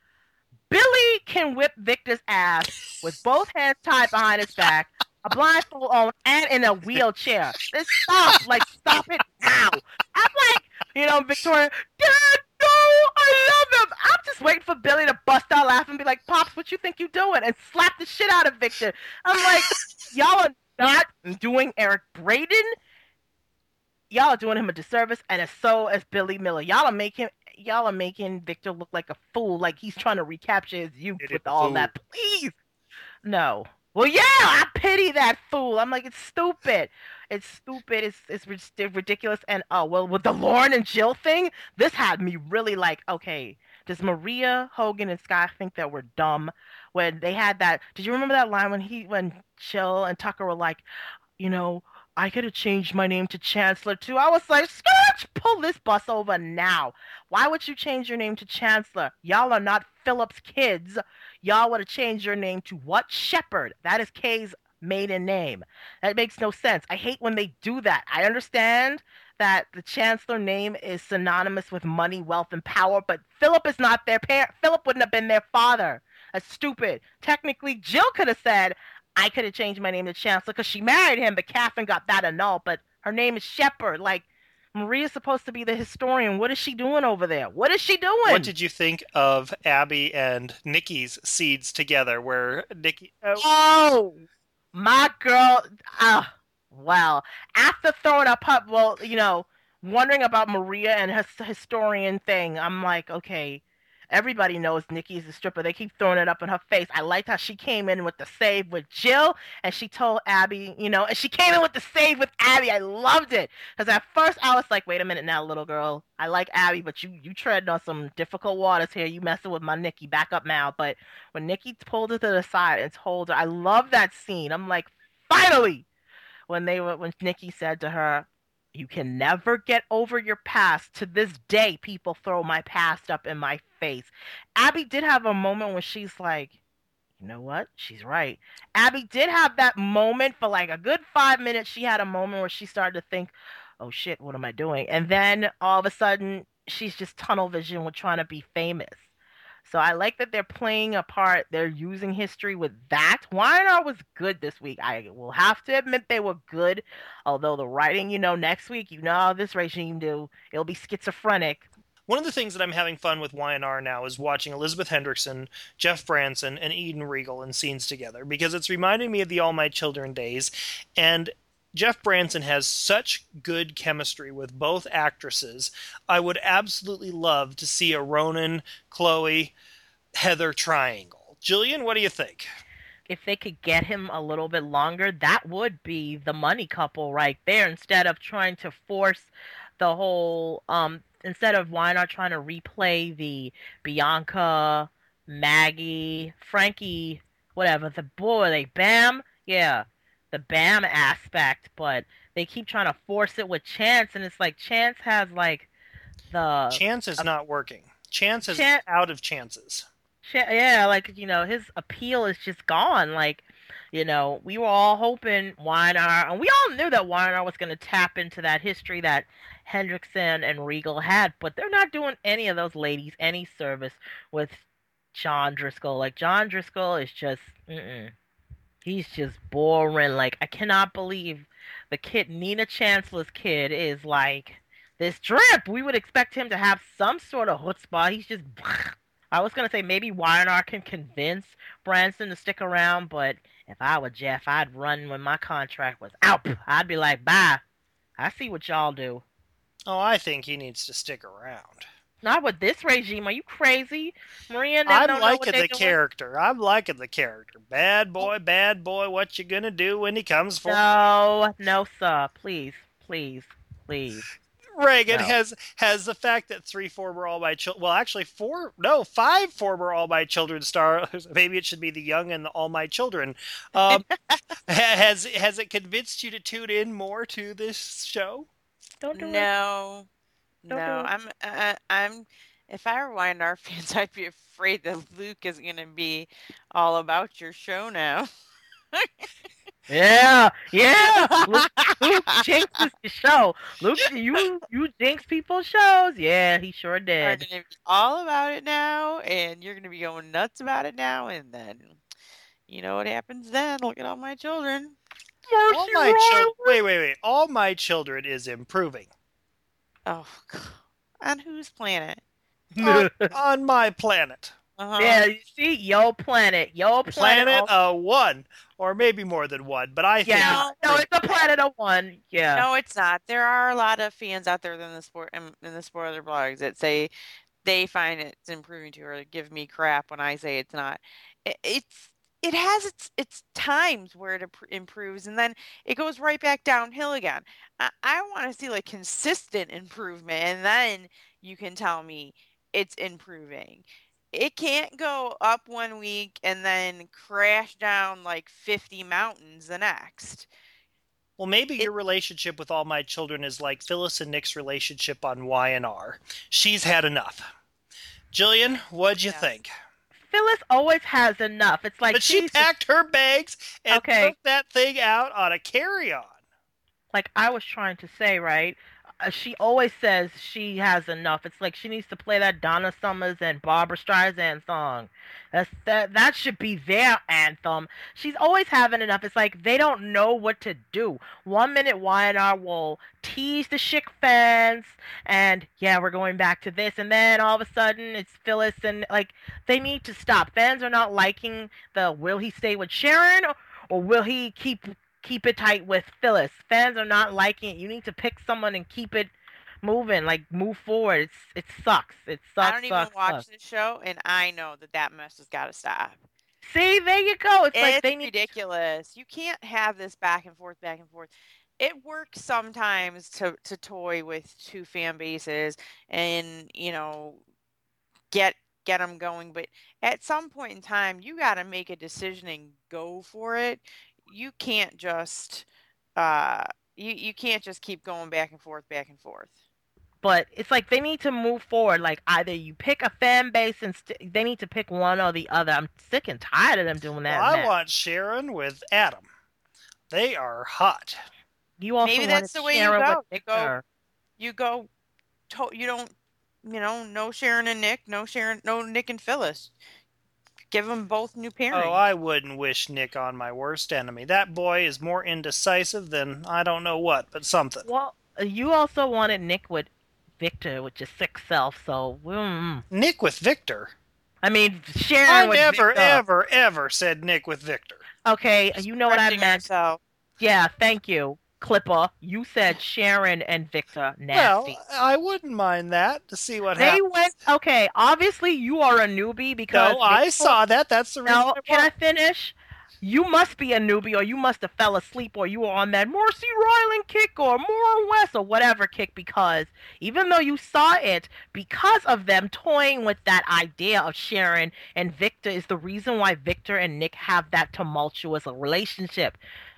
Billy can whip Victor's ass with both hands tied behind his back, a blindfold on, and in a wheelchair. Just stop. Like, stop it now. I'm like, you know, Victoria, Dad, no, I love him. I'm just waiting for Billy to bust out laughing and be like, Pops, what you think you doing? And slap the shit out of Victor. I'm like, y'all are not doing Eric Braeden. Y'all are doing him a disservice, and so is Billy Miller. Y'all are making y'all are making Victor look like a fool, like he's trying to recapture his youth It with is all fool. that. Please, no. Well, yeah, I pity that fool. I'm like, it's stupid. It's stupid. It's it's rid- ridiculous. And oh well, with the Lauren and Jill thing, this had me really like, okay, does Maria Hogan and Scott think that we're dumb when they had that? Did you remember that line when he when Jill and Tucker were like, you know, I could have changed my name to Chancellor too. I was like, Scotch, pull this bus over now. Why would you change your name to Chancellor? Y'all are not Philip's kids. Y'all would have changed your name to what? Shepherd. That is Kay's maiden name. That makes no sense. I hate when they do that. I understand that the Chancellor name is synonymous with money, wealth, and power, but Philip is not their parent. Philip wouldn't have been their father. That's stupid. Technically, Jill could have said, I could have changed my name to Chancellor because she married him, but Catherine got that annulled. But her name is Shepherd. Like, Maria's supposed to be the historian. What is she doing over there? What is she doing? What did you think of Abby and Nikki's seeds together, where Nikki... Oh, Oh, my girl. Ah, well, after throwing up, her- well, you know, wondering about Maria and her historian thing, I'm like, okay, everybody knows Nikki's a stripper. They keep throwing it up in her face. I liked how she came in with the save with Jill, and she told Abby, you know, and she came in with the save with Abby. I loved it. Because at first I was like, wait a minute now, little girl. I like Abby, but you you treading on some difficult waters here. You messing with my Nikki. Back up now. But when Nikki pulled her to the side and told her, I love that scene. I'm like, finally! When they were when Nikki said to her, you can never get over your past. To this day, people throw my past up in my face. Abby did have a moment when she's like, you know what? She's right. Abby did have that moment for like a good five minutes. She had a moment where she started to think, oh shit, what am I doing? And then all of a sudden, she's just tunnel vision with trying to be famous. So I like that they're playing a part. They're using history with that. Y and R was good this week. I will have to admit they were good. Although the writing, you know, next week, you know how this regime do. It'll be schizophrenic. one of the things that I'm having fun with Y N R now is watching Elizabeth Hendrickson, Jeff Branson, and Eden Regal in scenes together, because it's reminding me of the All My Children days, and Jeff Branson has such good chemistry with both actresses. I would absolutely love to see a Ronan, Chloe, Heather triangle. Jillian, what do you think? If they could get him a little bit longer, that would be the money couple right there, instead of trying to force the whole um instead of why not trying to replay the Bianca, Maggie, Frankie, whatever, the boy, they Bam, yeah, the Bam aspect, but they keep trying to force it with Chance, and it's like Chance has like the Chance is uh, not working. Chance is Chan- out of chances. yeah, like, you know, his appeal is just gone. Like, you know, we were all hoping Y and R, and we all knew that Y and R was going to tap into that history that Hendrickson and Regal had, but they're not doing any of those ladies any service with John Driscoll. Like, John Driscoll is just, mm-mm. He's just boring. Like, I cannot believe the kid, Nina Chancellor's kid, is like this drip. We would expect him to have some sort of chutzpah. He's just... I was gonna say maybe Y and R can convince Branson to stick around, but if I were Jeff, I'd run when my contract was out. I'd be like, bye. I see what y'all do. Oh, I think he needs to stick around. Not with this regime. Are you crazy? Maria and them I'm don't know what liking they're the doing. character. I'm liking the character. Bad boy, bad boy. What you gonna do when he comes for No, no, sir. Please, please, please. Reagan No. has has the fact that three former All My Children, well, actually four, no, five former All My Children stars. Maybe it should be the Young and the All My Children. Um, has has it convinced you to tune in more to this show? Don't do it. No, Don't no. do it. I'm, uh, I'm. If I were Y and R fans, I'd be afraid that Luke is going to be all about your show now. Yeah, yeah. Luke, Luke jinxes the show. Luke, you you jinx people's shows. Yeah, he sure Are did. going to be all about it now, and you're going to be going nuts about it now, and then you know what happens then? Look at all my children. All my children. Wait, wait, wait. All My Children is improving. Oh, God. On whose planet? on, on my planet. Uh-huh. Yeah, you see, yo planet, yo planet. Planet all- of one, or maybe more than one, but I think yeah, it's no, it's a planet of one. Yeah. No, it's not. There are a lot of fans out there in the sport in, in the spoiler blogs that say they find it's improving too, or give me crap when I say it's not. It, it's it has its its times where it imp- improves, and then it goes right back downhill again. I, I want to see like consistent improvement, and then you can tell me it's improving. It can't go up one week and then crash down like fifty mountains the next. Well, maybe it, your relationship with All My Children is like Phyllis and Nick's relationship on Y and R. She's had enough. Jillian, what'd you yes. think? Phyllis always has enough. It's like but she packed her bags and okay. took that thing out on a carry-on. Like I was trying to say, right? Uh, she always says she has enough. It's like she needs to play that Donna Summers and Barbara Streisand song. That's, that that should be their anthem. She's always having enough. It's like they don't know what to do. One minute Y and R will tease the Chic fans, and yeah, we're going back to this, and then all of a sudden it's Phyllis, and like they need to stop. Fans are not liking the will he stay with Sharon or, or will he keep keep it tight with Phyllis. Fans are not liking it. You need to pick someone and keep it moving, like move forward. It's it sucks. It sucks. I don't sucks, even watch sucks. the show, and I know that that mess has got to stop. See, there you go. It's, it's like they need ridiculous. You can't have this back and forth, back and forth. It works sometimes to to toy with two fan bases and you know get get them going, but at some point in time, you got to make a decision and go for it. You can't just uh you, you can't just keep going back and forth, back and forth. But it's like they need to move forward. Like either you pick a fan base and st- they need to pick one or the other. I'm sick and tired of them doing that. Well, I want Sharon with Adam. They are hot. You also maybe that's the way Sharon you go. You go. You go. To, you don't. You know, no Sharon and Nick. No Sharon. No Nick and Phyllis. Give them both new pairings. Oh, I wouldn't wish Nick on my worst enemy. That boy is more indecisive than I don't know what, but something. Well, you also wanted Nick with Victor, with your sick self, so... Mm. Nick with Victor? I mean, Sharon I with never, Victor. ever, ever said Nick with Victor. Okay, you know what I meant. Yourself. Yeah, thank you. Clipper, you said Sharon and Victor nasty. Well, I wouldn't mind that to see what they happens. They went, okay, obviously you are a newbie because... No, I saw that. That's the reason No, I can I finish? You must be a newbie or you must have fell asleep or you were on that Marcy Ryland kick or more West or whatever kick because even though you saw it, because of them toying with that idea of Sharon and Victor is the reason why Victor and Nick have that tumultuous relationship.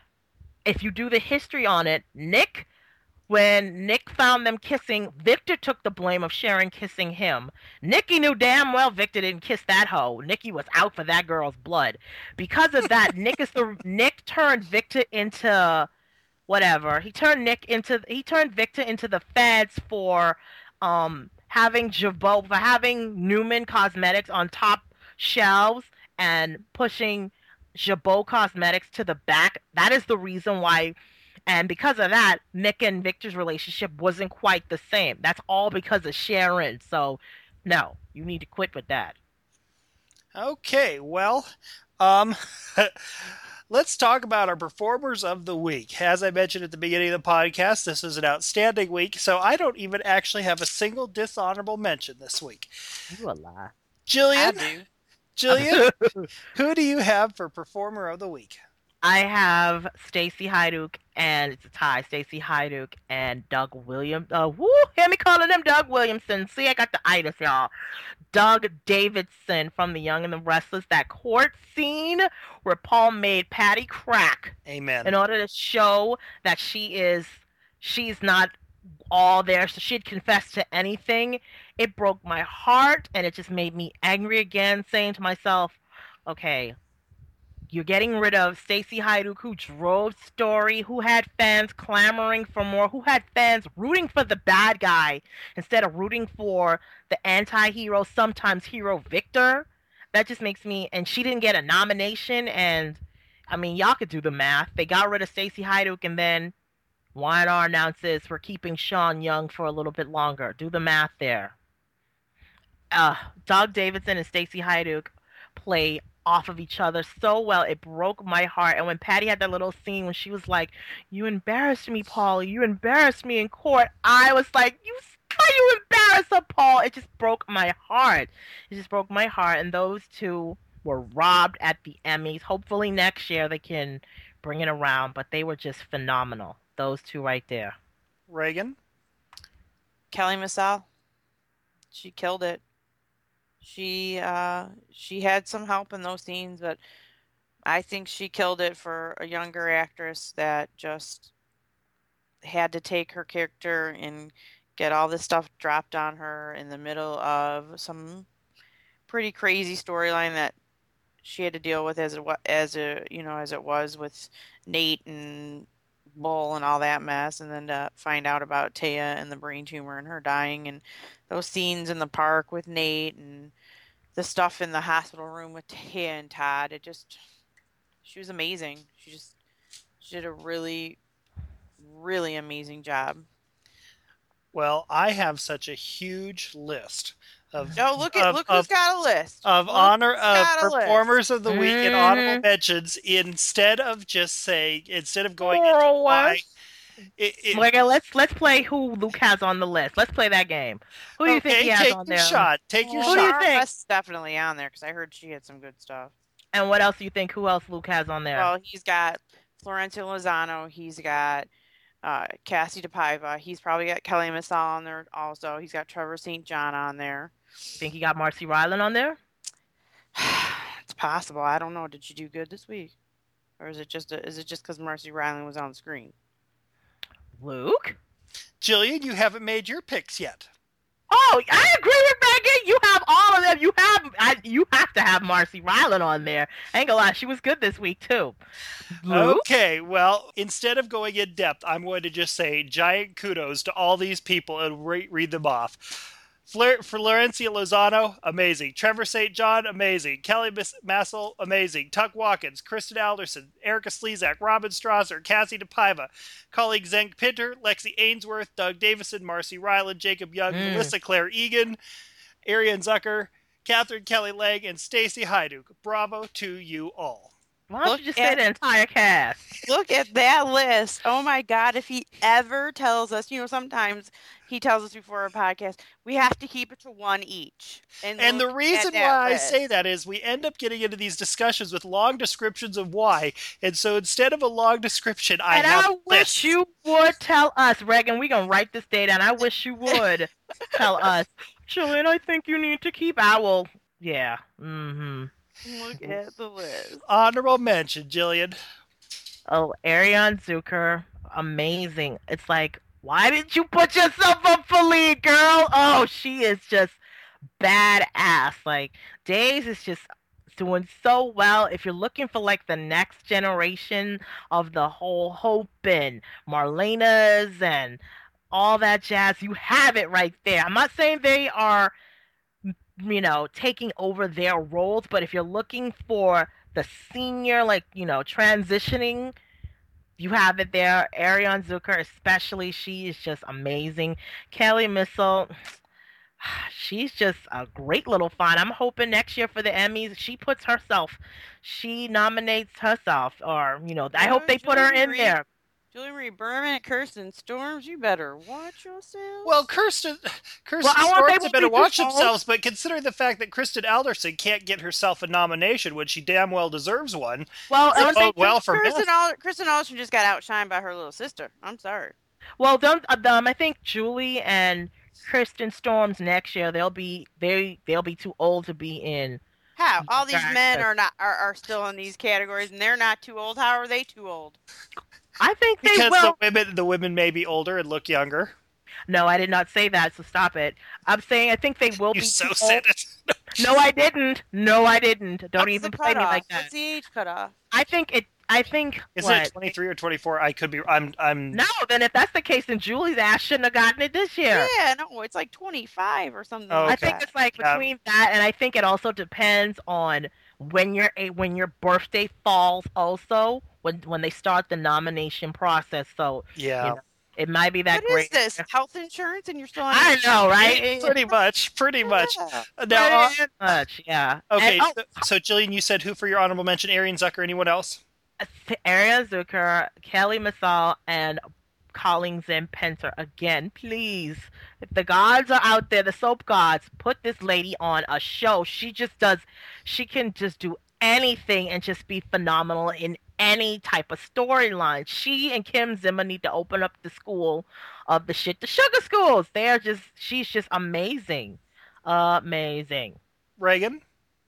If you do the history on it, Nick, when Nick found them kissing, Victor took the blame of Sharon kissing him. Nikki knew damn well Victor didn't kiss that hoe. Nikki was out for that girl's blood. Because of that, Nick is the Nick turned Victor into whatever. He turned Nick into he turned Victor into the feds for um having Jabot for having Newman Cosmetics on top shelves and pushing Jabot Cosmetics to the back. That is the reason why, and because of that, Nick and Victor's relationship wasn't quite the same. That's all because of Sharon. So, no, you need to quit with that. Okay, well, um, let's talk about our performers of the week. As I mentioned at the beginning of the podcast, this is an outstanding week, so I don't even actually have a single dishonorable mention this week. You a lie. I Jillian, do. Jillian, who do you have for performer of the week? I have Stacy Haiduk, and it's a tie. Stacy Haiduk and Doug Williams. Uh, woo! Hear me calling him Doug Williamson. See, I got the itis, y'all. Doug Davidson from The Young and the Restless. That court scene where Paul made Patty crack Amen. in order to show that she is, she's not all there, so she'd confess to anything. It broke my heart, and it just made me angry again, saying to myself, okay, you're getting rid of Stacy Haiduk, who drove story, who had fans clamoring for more, who had fans rooting for the bad guy instead of rooting for the anti-hero, sometimes hero Victor. That just makes me, and she didn't get a nomination, and I mean, y'all could do the math. They got rid of Stacy Haiduk, and then Y and R announces we're keeping Sean Young for a little bit longer. Do the math there. Uh, Doug Davidson and Stacy Haiduk play off of each other so well. It broke my heart. And when Patty had that little scene when she was like, you embarrassed me, Paul. You embarrassed me in court. I was like, you why you embarrassed her, Paul? It just broke my heart. It just broke my heart. And those two were robbed at the Emmys. Hopefully next year they can bring it around. But they were just phenomenal. Those two right there. Reagan? Kelly Massal. She killed it. She uh, she had some help in those scenes, but I think she killed it for a younger actress that just had to take her character and get all this stuff dropped on her in the middle of some pretty crazy storyline that she had to deal with as it wa- as a you know as it was with Nate and Bull and all that mess, and then to find out about Taya and the brain tumor and her dying, and those scenes in the park with Nate and the stuff in the hospital room with Taya and Todd. It just, she was amazing. She just, she did a really, really amazing job. Well, I have such a huge list of Oh, look at of, look of, who's got a list of Look honor who's of got a list. performers of the week and Mhm. honorable mentions. Instead of just saying, instead of going into Moral why, was- it, it, Like, let's let's play who Luke has on the list. Let's play that game. Who do you think okay, he has take on your there? shot. Take your Who do you shot. think? That's definitely on there because I heard she had some good stuff. And what else do you think? Who else Luke has on there? Well, he's got Florencia Lozano. He's got uh, Cassie DePaiva. He's probably got Kelly Massal on there also. He's got Trevor Saint John on there. Think he got Marcy Ryland on there? It's possible. I don't know. Did she do good this week, or is it just a, is it just because Marcy Ryland was on screen? Luke? Jillian, you haven't made your picks yet. Oh, I agree with Megan. You have all of them. You have I, you have to have Marcy Ryland on there. I ain't gonna lie, she was good this week too. Luke? Okay, well, instead of going in depth, I'm going to just say giant kudos to all these people and re- read them off. Flor- Florencia Lozano, amazing. Trevor Saint John, amazing. Kelly Mas- Massel, amazing. Tuck Watkins, Kristen Alderson, Erica Slezak, Robin Strasser, Cassie DePaiva, colleague Zenk Pinter, Lexi Ainsworth, Doug Davison, Marcy Ryland, Jacob Young, Mm. Melissa Claire Egan, Arian Zucker, Catherine Kelly Lang, and Stacy Haiduk. Bravo to you all. Why don't Look you just at- say the entire cast? Look at that list. Oh my God. If he ever tells us, you know, sometimes he tells us before our podcast, we have to keep it to one each. And, And the look reason at that why I list. say that is we end up getting into these discussions with long descriptions of why. And so instead of a long description, I and have I lists. wish you would tell us, Reagan. We're gonna write this day down. I wish you would tell us. Jillian, I think you need to keep Owl. Yeah. Mm-hmm. Look at the list. Honorable mention, Jillian. Oh, Ariane Zucker, amazing. It's like, why did you put yourself up for lead, girl? Oh, she is just badass. Like, Days is just doing so well. If you're looking for like the next generation of the whole Hope and Marlena's and all that jazz, you have it right there. I'm not saying they are, you know, taking over their roles, but if you're looking for the senior, like, you know, transitioning, you have it there. Ariane Zucker, especially, she is just amazing. Kelly Missile, She's just a great little find. I'm hoping next year for the Emmys, she puts herself, she nominates herself, or you know, I hope Oh, they put her Julie in Marie- there. Julie Marie Berman and Kirsten Storms, you better watch yourself. Well, Kirsten, Kirsten Well, I want they Storms will better be watch too old. themselves, but consider the fact that Kristen Alderson can't get herself a nomination when she damn well deserves one. Well, Doesn't don't bode they, well for Kristen, Beth. Al- Kristen Olsen just got outshined by her little sister. I'm sorry. well, don't uh, um, I think Julie and Kristen Storms next year they'll be they they'll be too old to be in. How? All these Exactly. men are not are, are still in these categories, and they're not too old. How are they too old? I think they Because will. the women, the women may be older and look younger. No, I did not say that, so stop it. I'm saying I think they will You be so too said old. it. No, I didn't. No, I didn't. Don't What's even the play me cutoff? like that. What's the age cutoff? I think it. I think Is what? it twenty-three or twenty-four? I could be. I'm. I'm. No, then if that's the case, then Julie's ass shouldn't have gotten it this year. Yeah, no, it's like twenty-five or something. Oh, I like okay. think that. it's like Yeah. between that, and I think it also depends on when your a when your birthday falls. Also, when when they start the nomination process, so Yeah. you know, it might be that What great. is this? Health insurance, and you're still on. I know, right? Pretty much. Pretty much. Yeah. Now, uh, Pretty much, yeah. okay. And, oh, So, so, Jillian, you said who for your honorable mention? Arian Zucker. Anyone else? Ariane Zucker, Kelly Massal, and Colleen Zim Penter again, please. If the gods are out there, the soap gods, put this lady on a show. She just does, she can just do anything and just be phenomenal in any type of storyline. She and Kim Zimmer need to open up the school of the shit, the sugar schools. They are just, she's just amazing. Amazing. Reagan.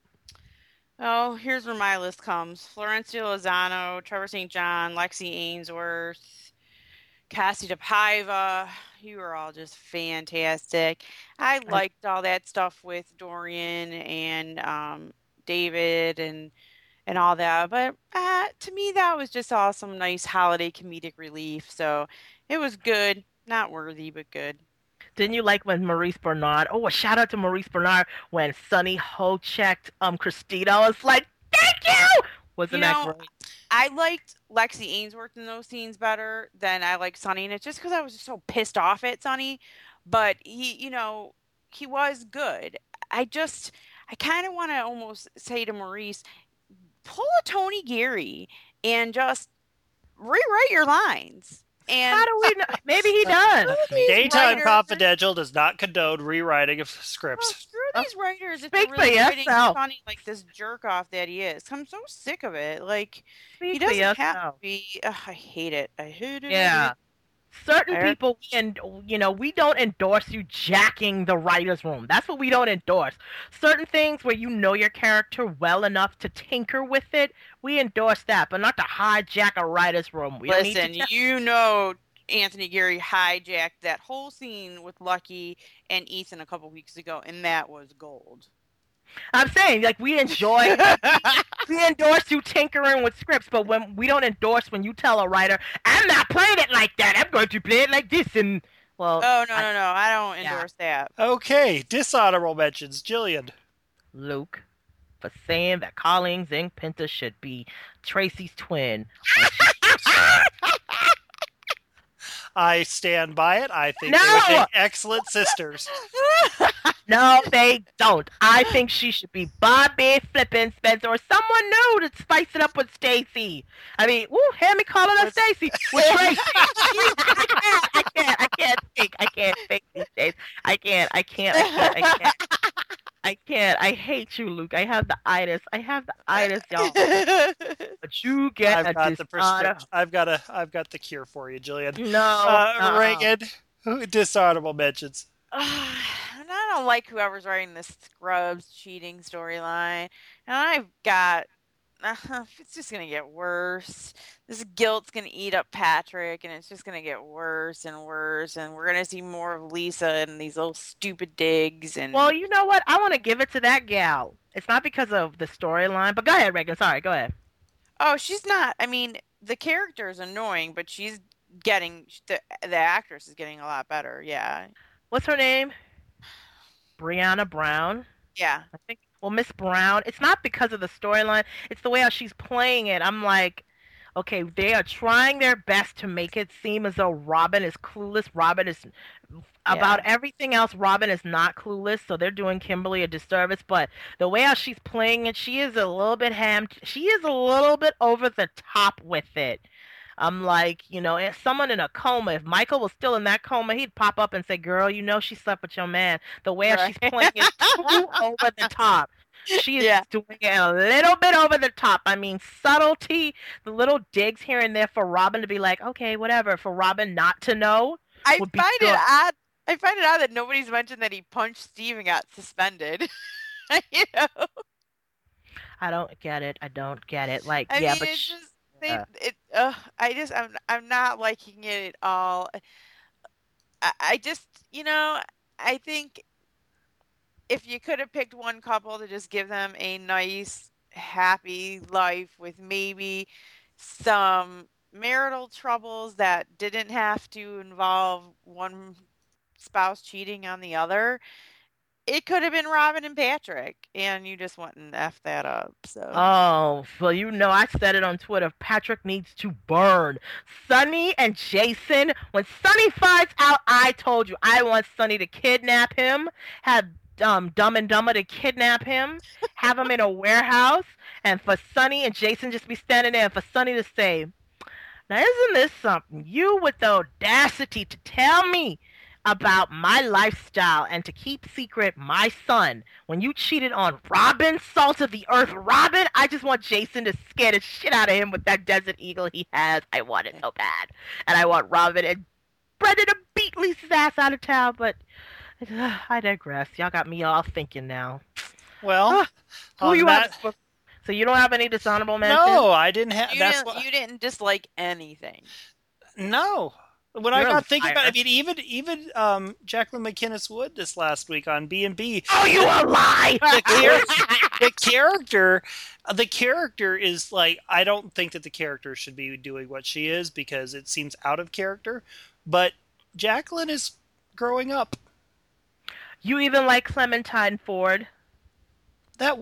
Oh, here's where my list comes: Florencia Lozano, Trevor Saint John, Lexi Ainsworth, Cassie DePaiva. You are all just fantastic. I liked all that stuff with Dorian and um, David and and all that, but uh, to me that was just all some nice holiday comedic relief. So it was good, not worthy, but good. Didn't you like when Maurice Bernard? Oh, a shout out to Maurice Bernard when Sonny Ho checked um Christina. I was like, thank you. Wasn't You that know, great? I liked Lexi Ainsworth in those scenes better than I liked Sonny, and it's just because I was just so pissed off at Sonny. But he, you know, he was good. I just, I kind of want to almost say to Maurice, pull a Tony Geary and just rewrite your lines. And How do we know? Maybe he does. screw these Daytime writers. Confidential does not condone rewriting of Oh, scripts. screw these writers if Speak they're for really writing yourself. Sonny like this jerk off that he is. I'm so sick of it. Like, he Speak for doesn't have yourself. to be. Ugh, I hate it. I hate it. I hate Yeah. it. Certain Eric? people, and you know, we don't endorse you jacking the writers' room. That's what we don't endorse. Certain things where you know your character well enough to tinker with it, we endorse that, but not to hijack a writer's room. We don't Listen, need to. you know Anthony Geary hijacked that whole scene with Lucky and Ethan a couple weeks ago, and that was gold. I'm saying, like, we enjoy, we endorse you tinkering with scripts, but when we don't endorse when you tell a writer, I'm not playing it like that. I'm going to play it like this, and well, Oh, no, I- no, no. I don't Yeah. endorse that. Okay, dishonorable mentions. Jillian. Luke for saying that Colleen Zing Pinta should be Tracy's twin. I stand by it. I think No! they would make excellent sisters. No, they don't. I think she should be Bobby Flippin Spencer or someone new to spice it up with Stacy. I mean, woo, hear me calling her Stacy. With Tracy. I can't, I can't, I can't think. I can't think these days. I can't, I can't, I can't, I can't. I can't. I hate you, Luke. I have the itis. I have the itis, y'all. But you get I've a got the dishonor. prescription. I've got a. I've got the cure for you, Jillian. No. Uh, uh-uh. Reagan. Who dishonorable mentions? And I don't like whoever's writing this Scrubs cheating storyline. And I've got, uh, it's just going to get worse. This guilt's going to eat up Patrick, and it's just going to get worse and worse. And we're going to see more of Lisa and these little stupid digs. And Well, you know what? I want to give it to that gal. It's not because of the storyline, but go ahead, Reagan. Sorry, go ahead. oh, she's not. I mean, the character is annoying, but she's getting, the, the actress is getting a lot better. Yeah. What's her name? Brianna Brown. Yeah. I think. Well, Miss Brown. It's not because of the storyline. It's the way how she's playing it. I'm like, Okay, they are trying their best to make it seem as though Robin is clueless. Robin is about Yeah. everything else. Robin is not clueless, so they're doing Kimberly a disservice. But the way how she's playing it, she is a little bit hammed. She is a little bit over the top with it. I'm like, you know, if someone in a coma, if Michael was still in that coma, he'd pop up and say, "Girl, you know she slept with your man." The way how Right. she's playing is too over the top. She is Yeah. doing it a little bit over the top. I mean, subtlety, the little digs here and there for Robin to be like, okay, whatever. For Robin not to know I would be find good. it odd. I find it odd that nobody's mentioned that he punched Steve and got suspended. you know. I don't get it. I don't get it. Like, I yeah, mean, but it's sh- just they. yeah. It. Uh, I just. I'm. I'm not liking it at all. I, I just. You know. I think if you could have picked one couple to just give them a nice, happy life with maybe some marital troubles that didn't have to involve one spouse cheating on the other, it could have been Robin and Patrick, and you just went and F that up. So Oh, well, you know, I said it on Twitter. Patrick needs to burn. Sonny and Jason, when Sonny finds out, I told you, I want Sonny to kidnap him, have um, Dumb and Dumber to kidnap him, have him in a warehouse, and for Sonny and Jason just be standing there, and for Sonny to say, now isn't this something? You with the audacity to tell me about my lifestyle and to keep secret my son when you cheated on Robin, salt of the earth Robin. I just want Jason to scare the shit out of him with that Desert Eagle he has. I want it so bad. And I want Robin and Brendan to beat Lisa's ass out of town, but uh, I digress. Y'all got me all thinking now. Well, Who on you that- have? So you don't have any dishonorable mentions? no, I didn't have. you That's didn't. what, You didn't dislike anything. no. When I You're a got thinking about, liar. I mean, even even um, Jacqueline McInnes Wood this last week on B and B. Oh, you a lie! The, char- the character, the character is like, I don't think that the character should be doing what she is because it seems out of character. But Jacqueline is growing up. You even like Clementine Ford? That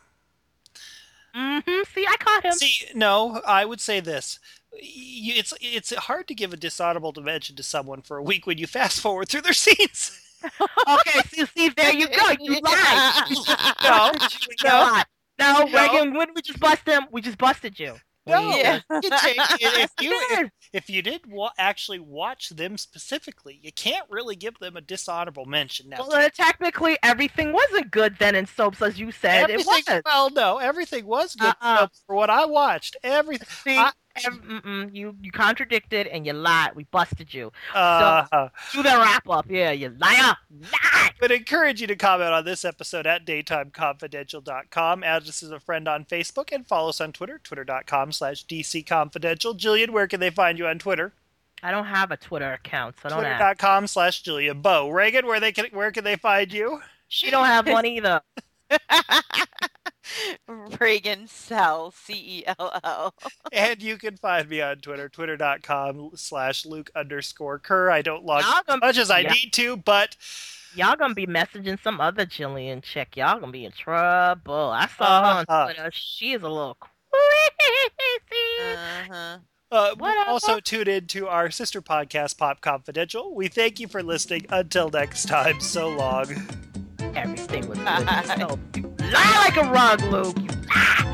Mm-hmm. See, I caught him. see, no, I would say this. You, it's it's hard to give a dishonorable mention to someone for a week when you fast forward through their scenes. Okay, see, see, there you go. You lied. No, You no, lied. No, No. Reagan, when we just busted him, we just busted you. no. We- Yeah. You take- if you if, Yes. if you did wa- actually watch them specifically, you can't really give them a dishonorable mention. Now, Well, uh, technically, everything wasn't good then in soaps, as you said. It everything. wasn't. Well, no, everything was good Uh-uh. for what I watched. Everything. See, I- ev- mm-mm, you you contradicted and you lied. We busted you. Uh, Do the wrap up. Yeah, you liar. Lie. would encourage you to comment on this episode at daytime confidential dot com, add us as a friend on Facebook, and follow us on Twitter, twitter.com slash dcconfidential. Jillian, where can they find you on Twitter? I don't have a Twitter account, so don't ask. Twitter.com slash Jillian. Bo, Reagan, where they can where can they find you? She don't have one either. Reagan Cell, C E L L. And you can find me on Twitter, twitter.com slash Luke underscore Kerr. I don't log Y'all as gonna- much as I yeah. need to, but Y'all gonna be messaging some other Jillian chick. Y'all gonna be in trouble. I saw her on Uh-huh. Twitter. She is a little crazy. Uh-huh. uh, Whatever. also tune in to our sister podcast, Pop Confidential. We thank you for listening. Until next time, so long. Everything was good. So, lie like a rug, Luke. You lie.